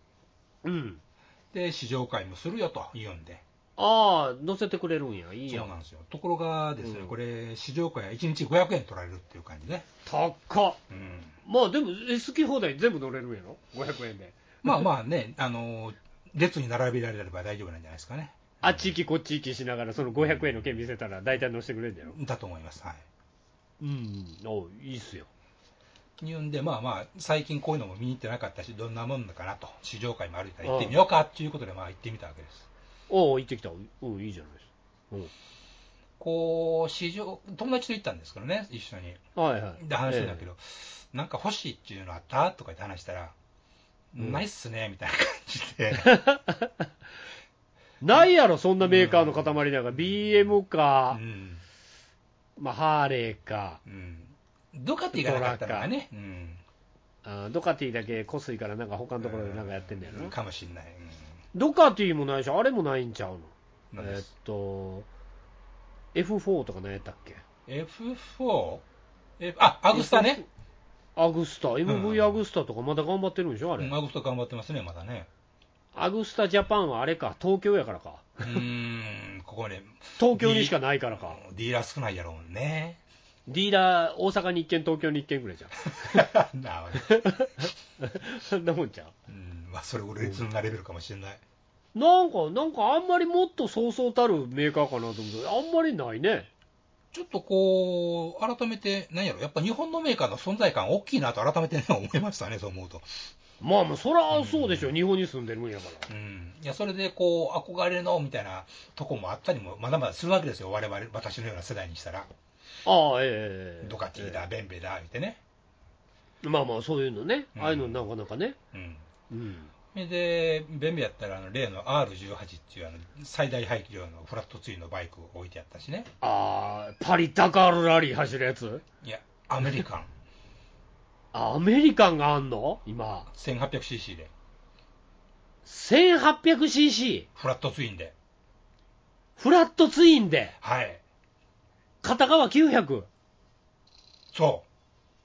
で、試乗会もするよと言うんで。 乗せてくれるんや。いいやん。 そうなんですよ。ところがですね、これ、試乗会は1日500円取られるっていう感じね。 高っ。でも、好き放題全部乗れるんやろ ?500 円で。 ね、列に並べられれば大丈夫なんじゃないですかね。 あっち行きこっち行きしながら、その500円の券見せたら大体乗せてくれるんだよ。 だと思います。はい。 いいっすよ。 言うんで、最近こういうのも見に行ってなかったし、どんなもんだかなと、試乗会も歩いたら行ってみようかっていうことで、行ってみたわけです。 行ってきた。いいじゃないですか。 友達と行ったんですけどね、一緒に。 で、 話すんだけど、なんか欲しいっていうのあったとか言って話したら、ないっすね、みたいな感じで。 ないやろ、そんなメーカーの塊なんか、BM か、ハーレーか。 ドカティがなかったのがね。 ドカティだけこすいからなんか他のところでなんかやってんだよな。 かもしんない。 ドカティもないし、あれもないんちゃうの。F4 とか何やったっけ？ F4？ アグスタね。 アグスタ、MV アグスタとかまだ頑張ってるんでしょ、あれ。 アグスタ頑張ってますね、まだね。 アグスタジャパンはあれか、東京やからか。 ここね、 東京にしかないからか。 ディーラー少ないやろうね。 ディーラー、大阪に1軒、東京に1軒ぐらいじゃん。 なるほど。 そんなもんちゃう。 まあ、それ俺列になれるかもしれない。 なんかあんまりもっとそうそうたるメーカーかなと思うけど、あんまりないね。 ちょっとこう、改めて、何やろ、やっぱ日本のメーカーの存在感大きいなと改めて、ね、思いましたね、そう思うと。 まあ、そりゃそうでしょ、日本に住んでるもんやから。 いや、それでこう、憧れのみたいなとこもあったりも、まだまだするわけですよ、私のような世代にしたら。ドカティだ、ベンベだ、言ってね。 まあ、そういうのね、ああいうのなかなかね。 で、ベンベやったら例の R18 っていう最大排気量のフラットツインのバイク置いてあったしね。 パリタカールラリー走るやつ？ いや、アメリカン。 アメリカンがあんの今。 1800cc で。 1800cc？ フラットツインで。 フラットツインで？ はい。 片側900。 そう。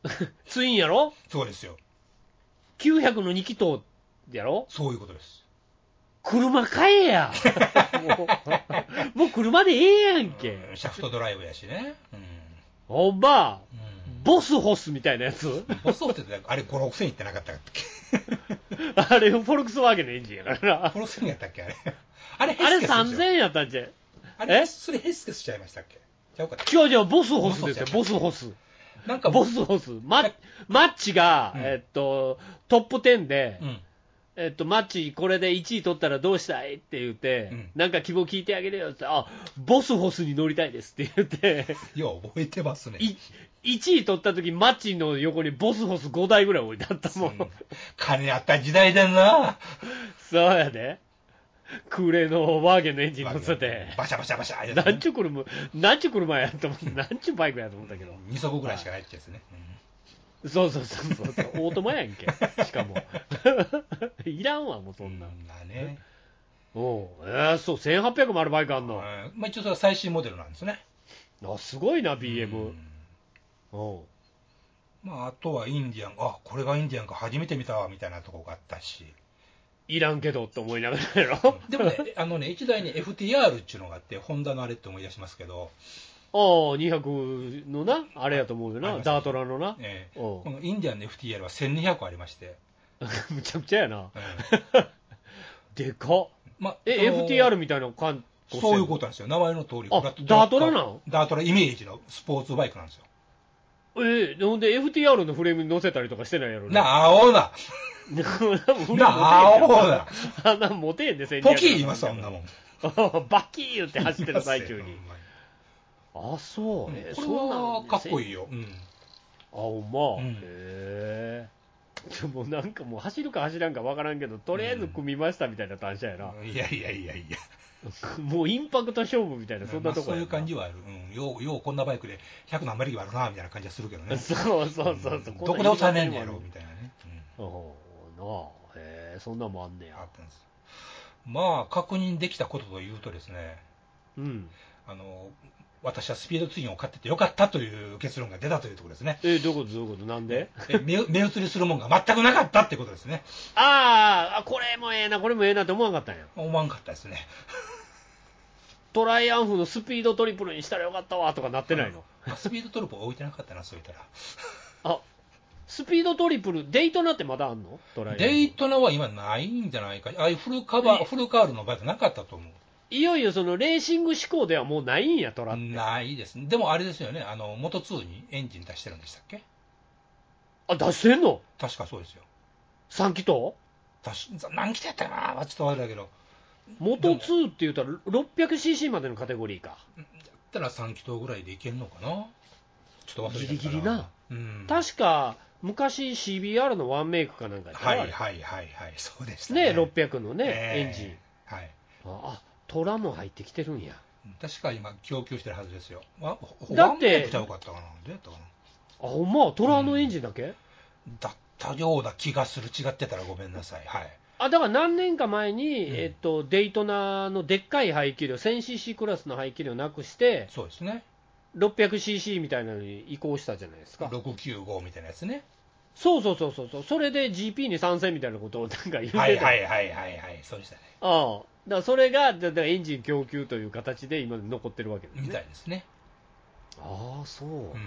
ツインやろ？ そうですよ。 900の2気筒やろ？ そういうことです。 車買えや。もう車でええやんけ。 シャフトドライブやしね。 ほんま。ボスホスみたいなやつ？ ボスホスってあれ5、6000いってなかったっけ？ あれフォルクスワーゲンのエンジンやからな。 フォルクスワーゲンやったっけあれ。 あれ3000円やったんじゃ。 それヘスケスしちゃいましたっけ？ 違う、ボスホスですよ、ボスホス。なんかボスホス。マッチが、トップ10で、マッチこれで1位取ったらどうしたいって言って、なんか希望聞いてあげるよって、ボスホスに乗りたいですって言って、 よう覚えてますね。 1位取った時マッチの横にボスホス5台ぐらい置いてあったもん。 金あった時代だな。 そうやで。空冷のワーゲンのエンジン乗せて、 バシャバシャバシャ、 なんちゅう車やと思って、なんちゅうバイクやと思ったけど。 2足ぐらいしかないってやつね。 そう、オートマやんけ、しかも。いらんわ、もうそんな。 ね。 そう、1800もあるバイクあんの。 まあ一応それは最新モデルなんですね。 すごいな、BM。 まああとはインディアン、これがインディアンか初めて見たわみたいなとこがあったし。 いらんけどって思いながらやろ。 でもね、一台に FTR っていうのがあって、ホンダのあれって思い出しますけど。 200のな、あれやと思うよな、ダートラのな。 このインディアンの FTR は1200ありまして。 むちゃくちゃやな。でかっ。FTR みたいな感じ。そういうことなんですよ。名前の通り。 ダートラなの？ ダートライメージのスポーツバイクなんですよ。 ほんで FTR のフレームに乗せたりとかしてないやろね。 青な。青な。 あんな持てんで、 ポキー言います、そんなもん。 バキーって走ってる最中に。そう。 そんなかっこいいよ。 ほんま。へぇ。でもなんかもう走るか走らんかわからんけど、とりあえず組みましたみたいな単車やな。 いや。 もうインパクト勝負みたいな、そんなとこそういう感じはある。ようこんなバイクで100何馬力はあるな、みたいな感じはするけどね。 そう。 どこで抑えねんねやろ、みたいなね。 そんなんもあんねや。 あったんです。まあ、確認できたことというとですね、私はスピードツインを買っててよかったという結論が出たというところですね。 どういうことなんで？ 目移りするもんが全くなかったってことですね。 これもええな、これもええなって思わんかったんや。 思わんかったですね。 トライアンフのスピードトリプルにしたらよかったわとかなってないの？ スピードトリプル置いてなかったな、そう言ったら。 スピードトリプル、デイトナってまだあんの？ デイトナは今ないんじゃないか。ああいうフルカールのバイクなかったと思う。 いよいよそのレーシング志向ではもうないんや、トラって。 ないですね。でもあれですよね、モト2にエンジン出してるんでしたっけ？ 出してんの？ 確かそうですよ。 3気筒？ 何気筒やったかな、ちょっとあれだけど。 モト2って言うたら 600cc までのカテゴリーか。 だったら3気筒ぐらいでいけんのかな。ちょっと忘れてたな。 ギリギリな。確か昔 CBR のワンメイクかなんかやったはい、そうでしたね。 600のね、エンジン。 はい。 トラも入ってきてるんや。 確か今供給してるはずですよ。 だってほんまトラのエンジンだけ？ だったような気がする。違ってたらごめんなさい。はい。 だから何年か前に、デイトナのでっかい排気量 1000cc クラスの排気量なくして、 そうですね。 600cc みたいなのに移行したじゃないですか。 695みたいなやつね。 そう、それで GP に参戦みたいなことをなんか言ってた。 はい、そうでしたね。 だからそれがだからエンジン供給という形で今残ってるわけですね。 みたいですね。 そう。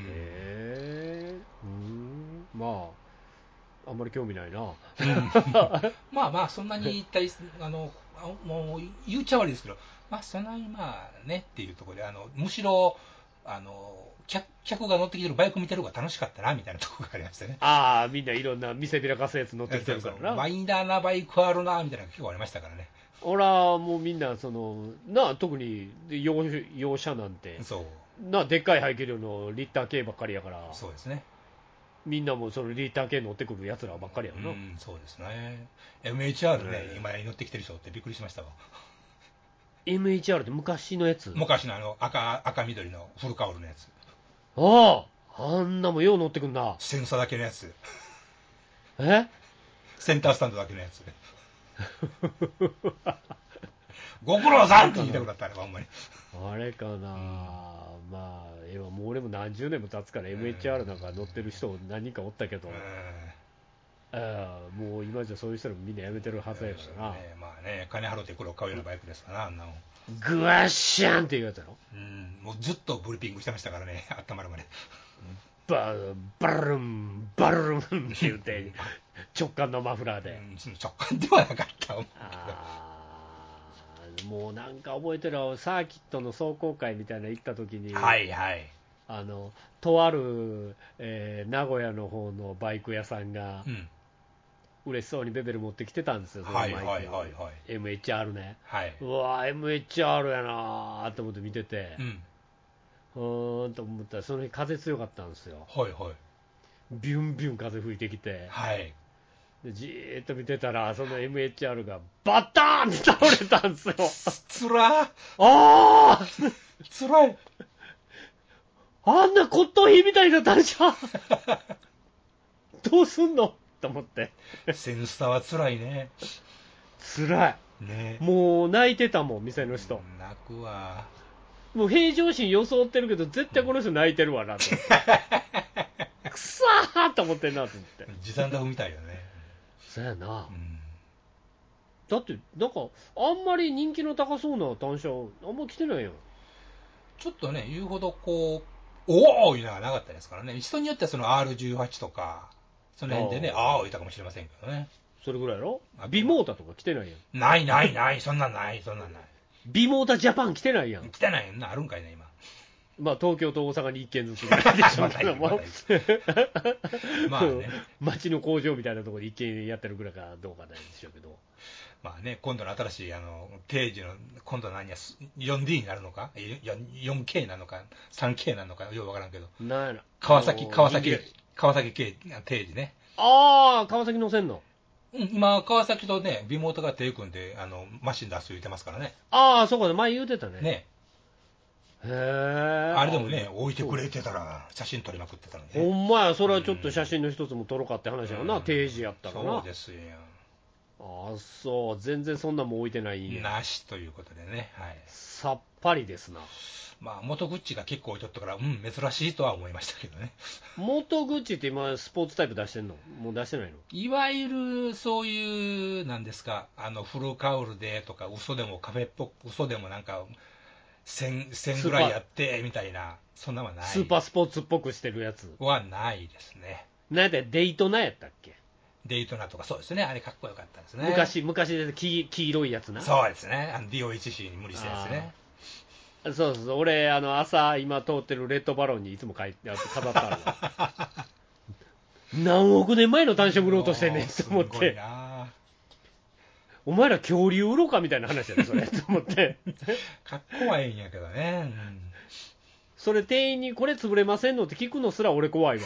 まあ、あんまり興味ないな。 まあ、そんなにもう言っちゃ悪いですけど、まあ、そんなにまあねっていうところで、むしろ、客が乗ってきてるバイク見てる方が楽しかったなみたいなところがありましたね。 みんないろんな見せびらかすやつ乗ってきてるからな。 マイナーなバイクあるなみたいなのが結構ありましたからね。 俺はもうみんな特に洋車なんてでっかい排気量のリッター系ばっかりやから。 そうですね。 みんなもそのリッター系乗ってくるやつらばっかりやな。 そうですね。MHR ね、今乗ってきてる人ってびっくりしましたわ。 MHR って昔のやつ？ 昔の赤緑のフルカウルのやつ。 あんなもんよう乗ってくんな。 センサーだけのやつ。 センタースタンドだけのやつ。ご苦労さんって言いたくなったね、ほんまに。 あれかな、まあ、今もう俺も何十年も経つから MHR なんか乗ってる人何人かおったけど、もう今じゃそういう人らみんなやめてるはずやからな。 まあね、金払って黒買うようなバイクですからな、あんなもん。 グワッシャンって言うやつやろ。 もうずっとブリピングしてましたからね、温まるまで。 バルンバルンって言って直感のマフラーで、 直感ではなかったもうなんか覚えてるわ、サーキットの壮行会みたいなの行った時に、とある、名古屋の方のバイク屋さんが、嬉しそうにベベル持ってきてたんですよ、そのマイク、MHR ね、うわ MHR やなと思って見てて、と思ったらその日風強かったんですよ。ビュンビュン風吹いてきて、でじーっと見てたらその MHR がバッターンって倒れたんですよ。 つらつらい。 あんな骨董品みたいになったんじゃん。どうすんのと思って。 センサーはつらいね。 つらいね。もう泣いてたもん、店の人。 泣くわ。 もう平常心装ってるけど絶対この人泣いてるわなと思って。くさーと思ってんなと思って。 持参ダフみたいよね。 そうやな、だってなんかあんまり人気の高そうな単車あんま来てないやん。 ちょっとね言うほどこうおおいうのがなかったですからね。人によってはその R18 とかその辺でねああ言ったかもしれませんけどね。 それぐらいやろ。ビモータとか来てないやん。 ないそんなんない。 ビモータジャパン来てないやん。 来てないやんな。あるんかいな今。 まあ東京と大阪に1軒ずつぐらいでしょうけどもまあね、町の工場みたいなところで1軒やってるぐらいかどうかなんでしょうけど、 まあね、今度の新しい定時の今度は何や 4D になるのか 4K なのか 3K なのかよくわからんけど、 なんやら川崎系定時ね。 川崎乗せんの。 今川崎とねリモートが手組んでマシン出す言ってますからね。 そうか、前言うてたね。 あれでもね置いてくれてたら写真撮りまくってたので、 ほんまや。それはちょっと写真の一つも撮ろうかって話やな、定時やったらな。 そうですよ。 そう全然そんなもん置いてないんや。 なしということでね、 さっぱりですな。 まあ元グッチが結構置いとったから珍しいとは思いましたけどね。 元グッチって今スポーツタイプ出してんの？もう出してないの？ いわゆるそういうなんですか、フルカウルでとか嘘でもカフェっぽく嘘でもなんか1000ぐらいやってみたいな、そんなのはない。 スーパースポーツっぽくしてるやつはないですね。 なんでデイトナやったっけ？ デイトナとかそうですね、あれかっこよかったですね。 昔で黄色いやつな。 そうですね、DOHC に無理したやつね。 そう俺朝今通ってるレッドバロンにいつも飾ってあるわ。何億年前の単車売ろうとしてんねんと思って。お前ら恐竜売ろうかみたいな話やねそれと思って。 かっこはいいんやけどね、 それ店員にこれ潰れませんのって聞くのすら俺怖いわ。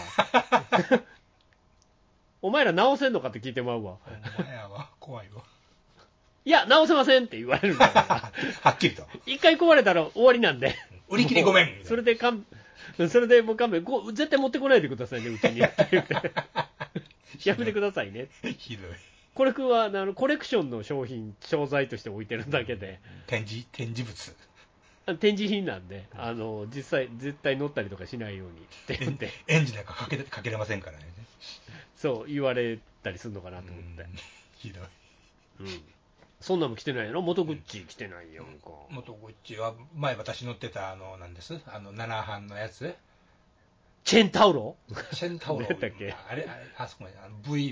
お前ら直せんのかって聞いてまうわ。 お前らは怖いわ。 いや直せませんって言われるんだからはっきりと一回壊れたら終わりなんで、 売り切りごめん。 それでもう勘弁、絶対持ってこないでくださいねうちにって言ってやめてくださいね。 ひどい。 これはコレクションの商材として置いてるだけで、 展示物。 展示品なんで、実際絶対乗ったりとかしないようにって言ってエンジンなんかかけれませんからね。 そう言われたりするのかなと思って、 ひどい。 そんなも来てないやろ、元グッチ来てないやんか。 元グッチは前私乗ってたなんです7班のやつ、 チェンタウロ何やったっけ、あれあそこまで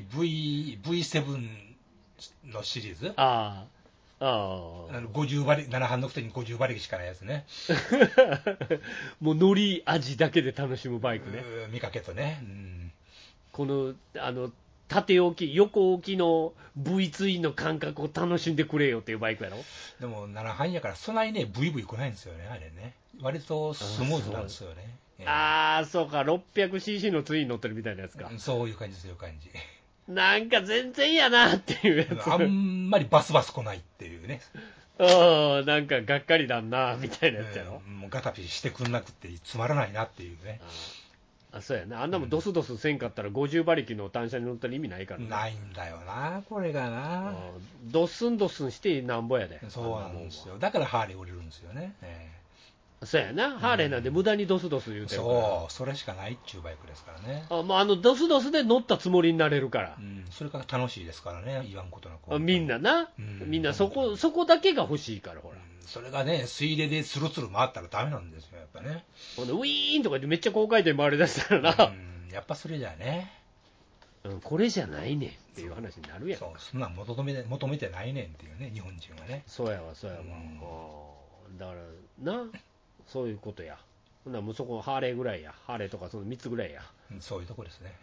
V7 のシリーズ、50馬力、7班のくせに50馬力しかないやつね。 もう乗り味だけで楽しむバイクね。 見かけとね、 この縦置き横置きの V ツインの感覚を楽しんでくれよっていうバイクやろ。 でも7班やからそないね VV 来ないんですよね、あれね。割とスムーズなんですよね。 そうか、600cc のツイン乗ってるみたいなやつか。 そういう感じ、そういう感じ。 なんか全然やなっていうやつ。 あんまりバスバス来ないっていうね。 なんかがっかりだなみたいなやつやろ。 もうガタピしてくんなくてつまらないなっていうね。 そうやな、あんなもんドスドスせんかったら50馬力の単車に乗ったら意味ないからね。 ないんだよな、これがな。 ドスンドスンしてなんぼやで。 そうなんですよ。だからハーレー降りるんですよね。 そうやな、ハーレーなんで無駄にドスドス言うてるから。 そう、それしかないっちゅうバイクですからね。 ドスドスで乗ったつもりになれるから。 それから楽しいですからね、言わんことなく。 みんなな、みんなそこだけが欲しいから、ほら。 それがね、水入れでスルスル回ったらダメなんですよ、やっぱね。 ウィーンとかでめっちゃ高回転回り出したらな。 やっぱそれじゃね。 これじゃないねんっていう話になるやん。 そんなん求めてないねんっていうね、日本人はね。 そうやわ、そうやわ。だからな、そういうことや。ほんならもうそこハーレーぐらいや。ハーレーとかその3つぐらいや。 そういうとこですね。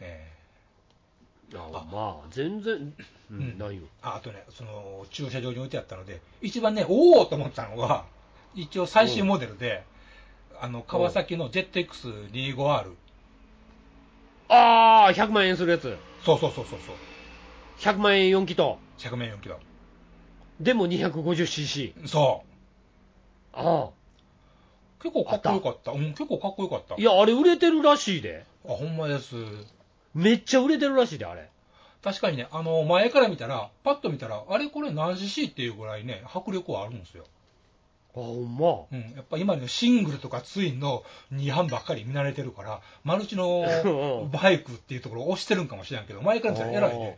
全然、ないよ。 あとね、その駐車場に置いてあったので、一番ね、おおと思ったのが、一応最新モデルで、川崎の ZX25R。 100万円するやつ。 そう。 100万円4気筒。 100万円4気筒。 でも 250cc。 そう。結構かっこよかった。 結構かっこよかった。いや、あれ売れてるらしいで。 ほんまです。 めっちゃ売れてるらしいで、あれ。 確かにね、前から見たら、パッと見たら、あれこれ何 cc っていうぐらいね、迫力はあるんですよ。 ほんま。 やっぱ今のシングルとかツインの2班ばっかり見慣れてるから、マルチのバイクっていうところを押してるんかもしれんけど、前から見たら偉いね、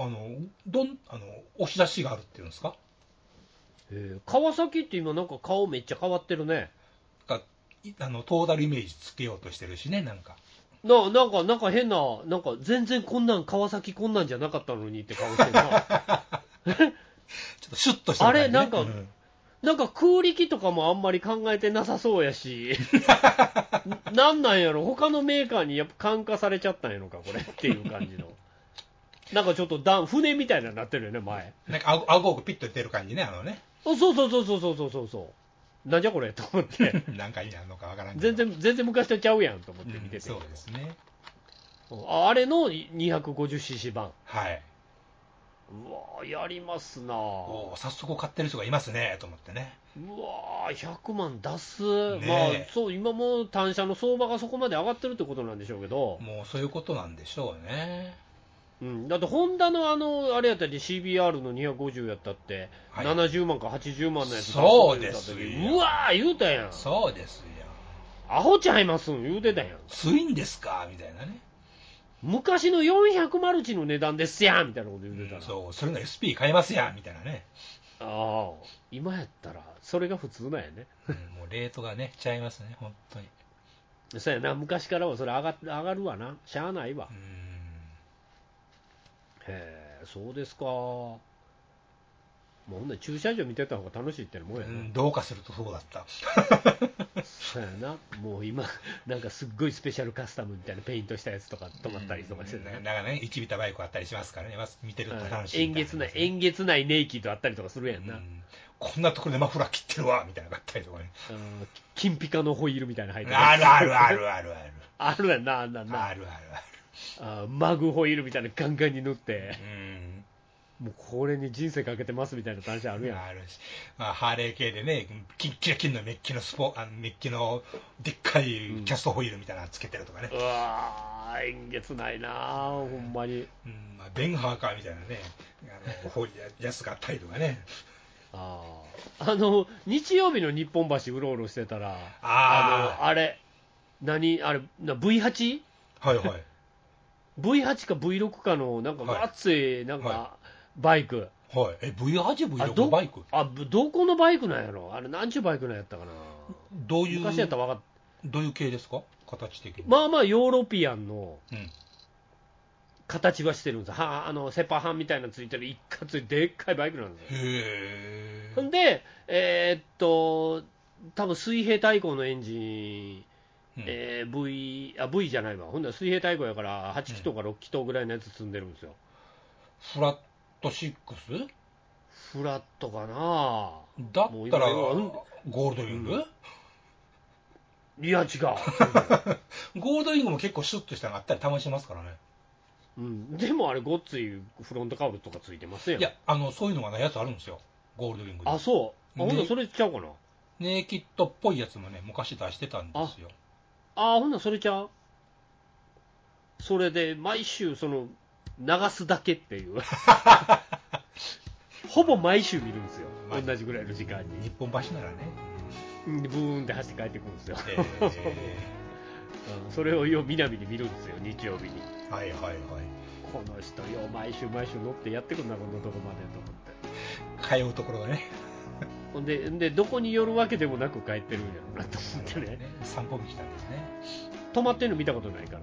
押し出しがあるっていうんですか。 川崎って今なんか顔めっちゃ変わってるね。 トータルイメージつけようとしてるしね、なんか変な、なんか全然こんなん川崎こんなんじゃなかったのにって顔してるな。ちょっとシュッとしてる感じ、ね、 あれなんか空力とかもあんまり考えてなさそうやし、なんやろ、他のメーカーにやっぱ感化されちゃったんやのか、これっていう感じの。なんかちょっと船みたいなになってるよね、前。 なんか顎がピッと出る感じね、 そう。なんじゃこれと思って。 なんかいいのかわからんけど。 全然昔とちゃうやんと思って見てて。 そうですね。 あれの 250cc 版。 はい。 うわやりますなぁ。早速買ってる人がいますねと思ってね。 100万出す、そう今も単車の相場がそこまで上がってるってことなんでしょうけど、 もうそういうことなんでしょうね。 だってホンダのあれやったり CBR の250やったって、70万か80万のやつそうですよ。 言うたやん。 そうですよ。 アホちゃいますん言うてたやん。 ついんですかみたいなね。 昔の400マルチの値段ですやんみたいなこと言うてたら、 それの SP 買えますやんみたいなね。 今やったらそれが普通なんやね。 もうレートがねちゃいますね、本当に。 そうやな、昔からはそれ上がるわな、しゃあないわ。そうですか。もうほんで駐車場見てた方が楽しいってのもんやな。 どうかするとそうだった。 そうやな、もう今なんかすっごいスペシャルカスタムみたいなペイントしたやつとか止まったりとかしてね。 だからね、1ビタバイクあったりしますからね、見てると楽しい、 ね。えんげつないネイキッドあったりとかするやんな。 こんなところでマフラー切ってるわみたいなのがあったりとかね。 金ピカのホイールみたいなの入ってる。 ある。 あるやんな、あんなんな。 ある。 マグホイールみたいなガンガンに塗って。もうこれに人生かけてますみたいな話あるやん。 あるし、ハーレー系でね、キラキラのメッキのでっかいキャストホイールみたいなのつけてるとかね。 えんげつないなほんまに。 ベンハーカーみたいなね、やつがあったりとかね。 日曜日の日本橋うろうろしてたら、あれ V8？ はいはい。 V8 か V6 かのなんか分厚いなんかバイク。 はい。V8、V6 のバイク？ どこのバイクなんやろ？あれ何ちゅうバイクなんやったかな。昔やったら分かっ。 どういう系ですか？形的に。 まあまあヨーロピアンの形はしてるんです。セパハンみたいなのついてる一括でっかいバイクなんですよ。 へほんで多分水平対向のエンジン、V じゃないわ。ほんで水平対向やから8気筒か6気筒ぐらいのやつ積んでるんですよ。 フラット 6？ フラットかな。 だったらゴールドリング？ いや違うゴールドリングも結構シュッとしたのあったり試しますからね。 でもあれごっついフロントカウルとかついてますよ。 いやそういうのがないやつあるんですよ、ゴールドリングで。 そう。ほんなそれちゃうかな。 ネイキッドっぽいやつもね昔出してたんですよ。 ほんなそれちゃう。それで毎週流すだけっていうほぼ毎週見るんですよ、同じぐらいの時間に。 日本橋ならねブーンって走って帰ってくるんですよ、それを南に見るんですよ、日曜日に。 はいはいはい。 この人毎週乗ってやってくるな、こんなとこまでと思って通うところがねほんでどこに寄るわけでもなく帰ってるんやろなと思ってね。 散歩道なんですね。 止まってるの見たことないから。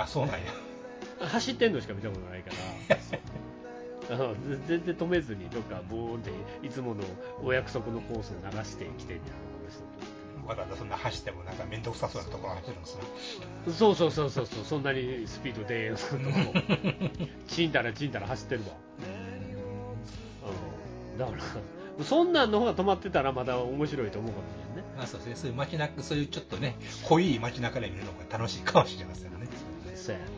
そうなんや。 走ってんのしか見たことないから全然止めずにどっかボーンっていつものお約束のコースを流してきてんやろ、この人。 わざわざそんな走ってもなんか面倒くさそうなところ走るんですね。 そうそんなにスピード出んするとちんたら走ってるわ。だからそんなんの方が止まってたらまだ面白いと思うかもしれないね。 そうですね。そういう街中、そういうちょっとね濃い街中で見るのが楽しいかもしれませんね。 そうやな。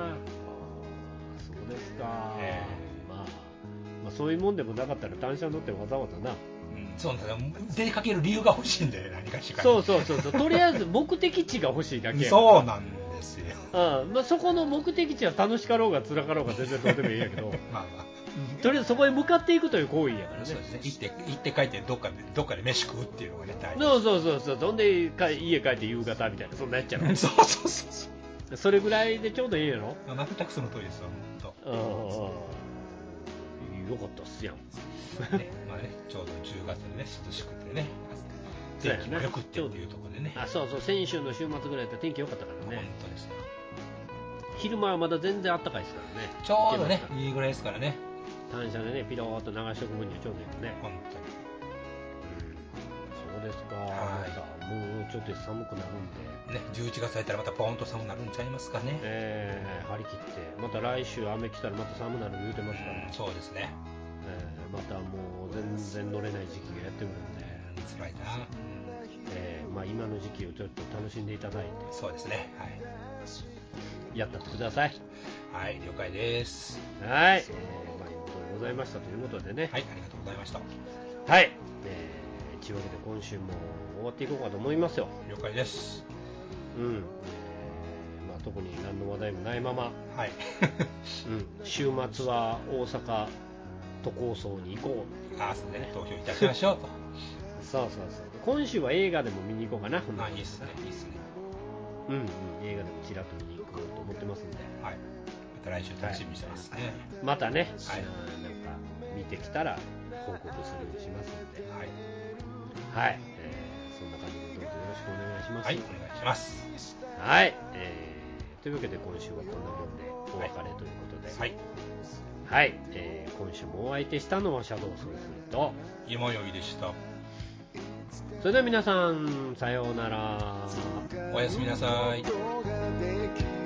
そうですか。まあそういうもんでもなかったら単車乗ってわざわざな。 そうなんだ。出かける理由が欲しいんで何かしら。 そうとりあえず目的地が欲しいだけや。 そうなんですよ。 そこの目的地は楽しかろうが辛かろうが全然どうでもいいんやけどまあとりあえずそこへ向かっていくという行為やからね。 そうですね。行って帰ってどっかで飯食うっていうのがね大事。そうそんで家帰って夕方みたいな、そんなやっちゃうそうそれぐらいでちょうどいいやろ。 全くその通りですよ。 よかったっすやんね。まあね、ちょうど10月でね涼しくてね天気もよくっていうところでね。 そう先週の週末ぐらいだったら天気良かったからね。 本当です。 昼間はまだ全然暖かいですからね。 ちょうどねいいぐらいですからね。 単車でねピローっと流しておく分にはちょうどいいよね。 本当に。 そうですか。もうちょっと寒くなるんでね。 11月入ったらまたポーンと寒くなるんちゃいますかね。 張り切ってまた来週雨来たらまた寒くなるの言うてますから。 そうですね。 またもう全然乗れない時期がやってくるんで辛いな。 今の時期をちょっと楽しんでいただいて。 そうですね。はい。 やったってください。 はい、了解です。 はい。ございましたということでね。 はい、ありがとうございました。 はい。というわけで今週も終わっていこうかと思いますよ。 了解です。 特に何の話題もないまま、 はい。 週末は大阪都構想に行こう。 そうね。投票いたしましょうと。 そう。今週は映画でも見に行こうかな。 いいっすね。 映画でもちらっと見に行こうと思ってますんで。 はい。また来週楽しみにしてますね。 またね、なんか見てきたら報告するようにしますんで。はい。そんな感じでどうぞよろしくお願いします。 はい、お願いします。 はい。というわけで今週はこんなもんでお別れということで。はい。今週もお相手したのはシャドウソウスと今宵でした。 それでは皆さんさようなら。 おやすみなさい。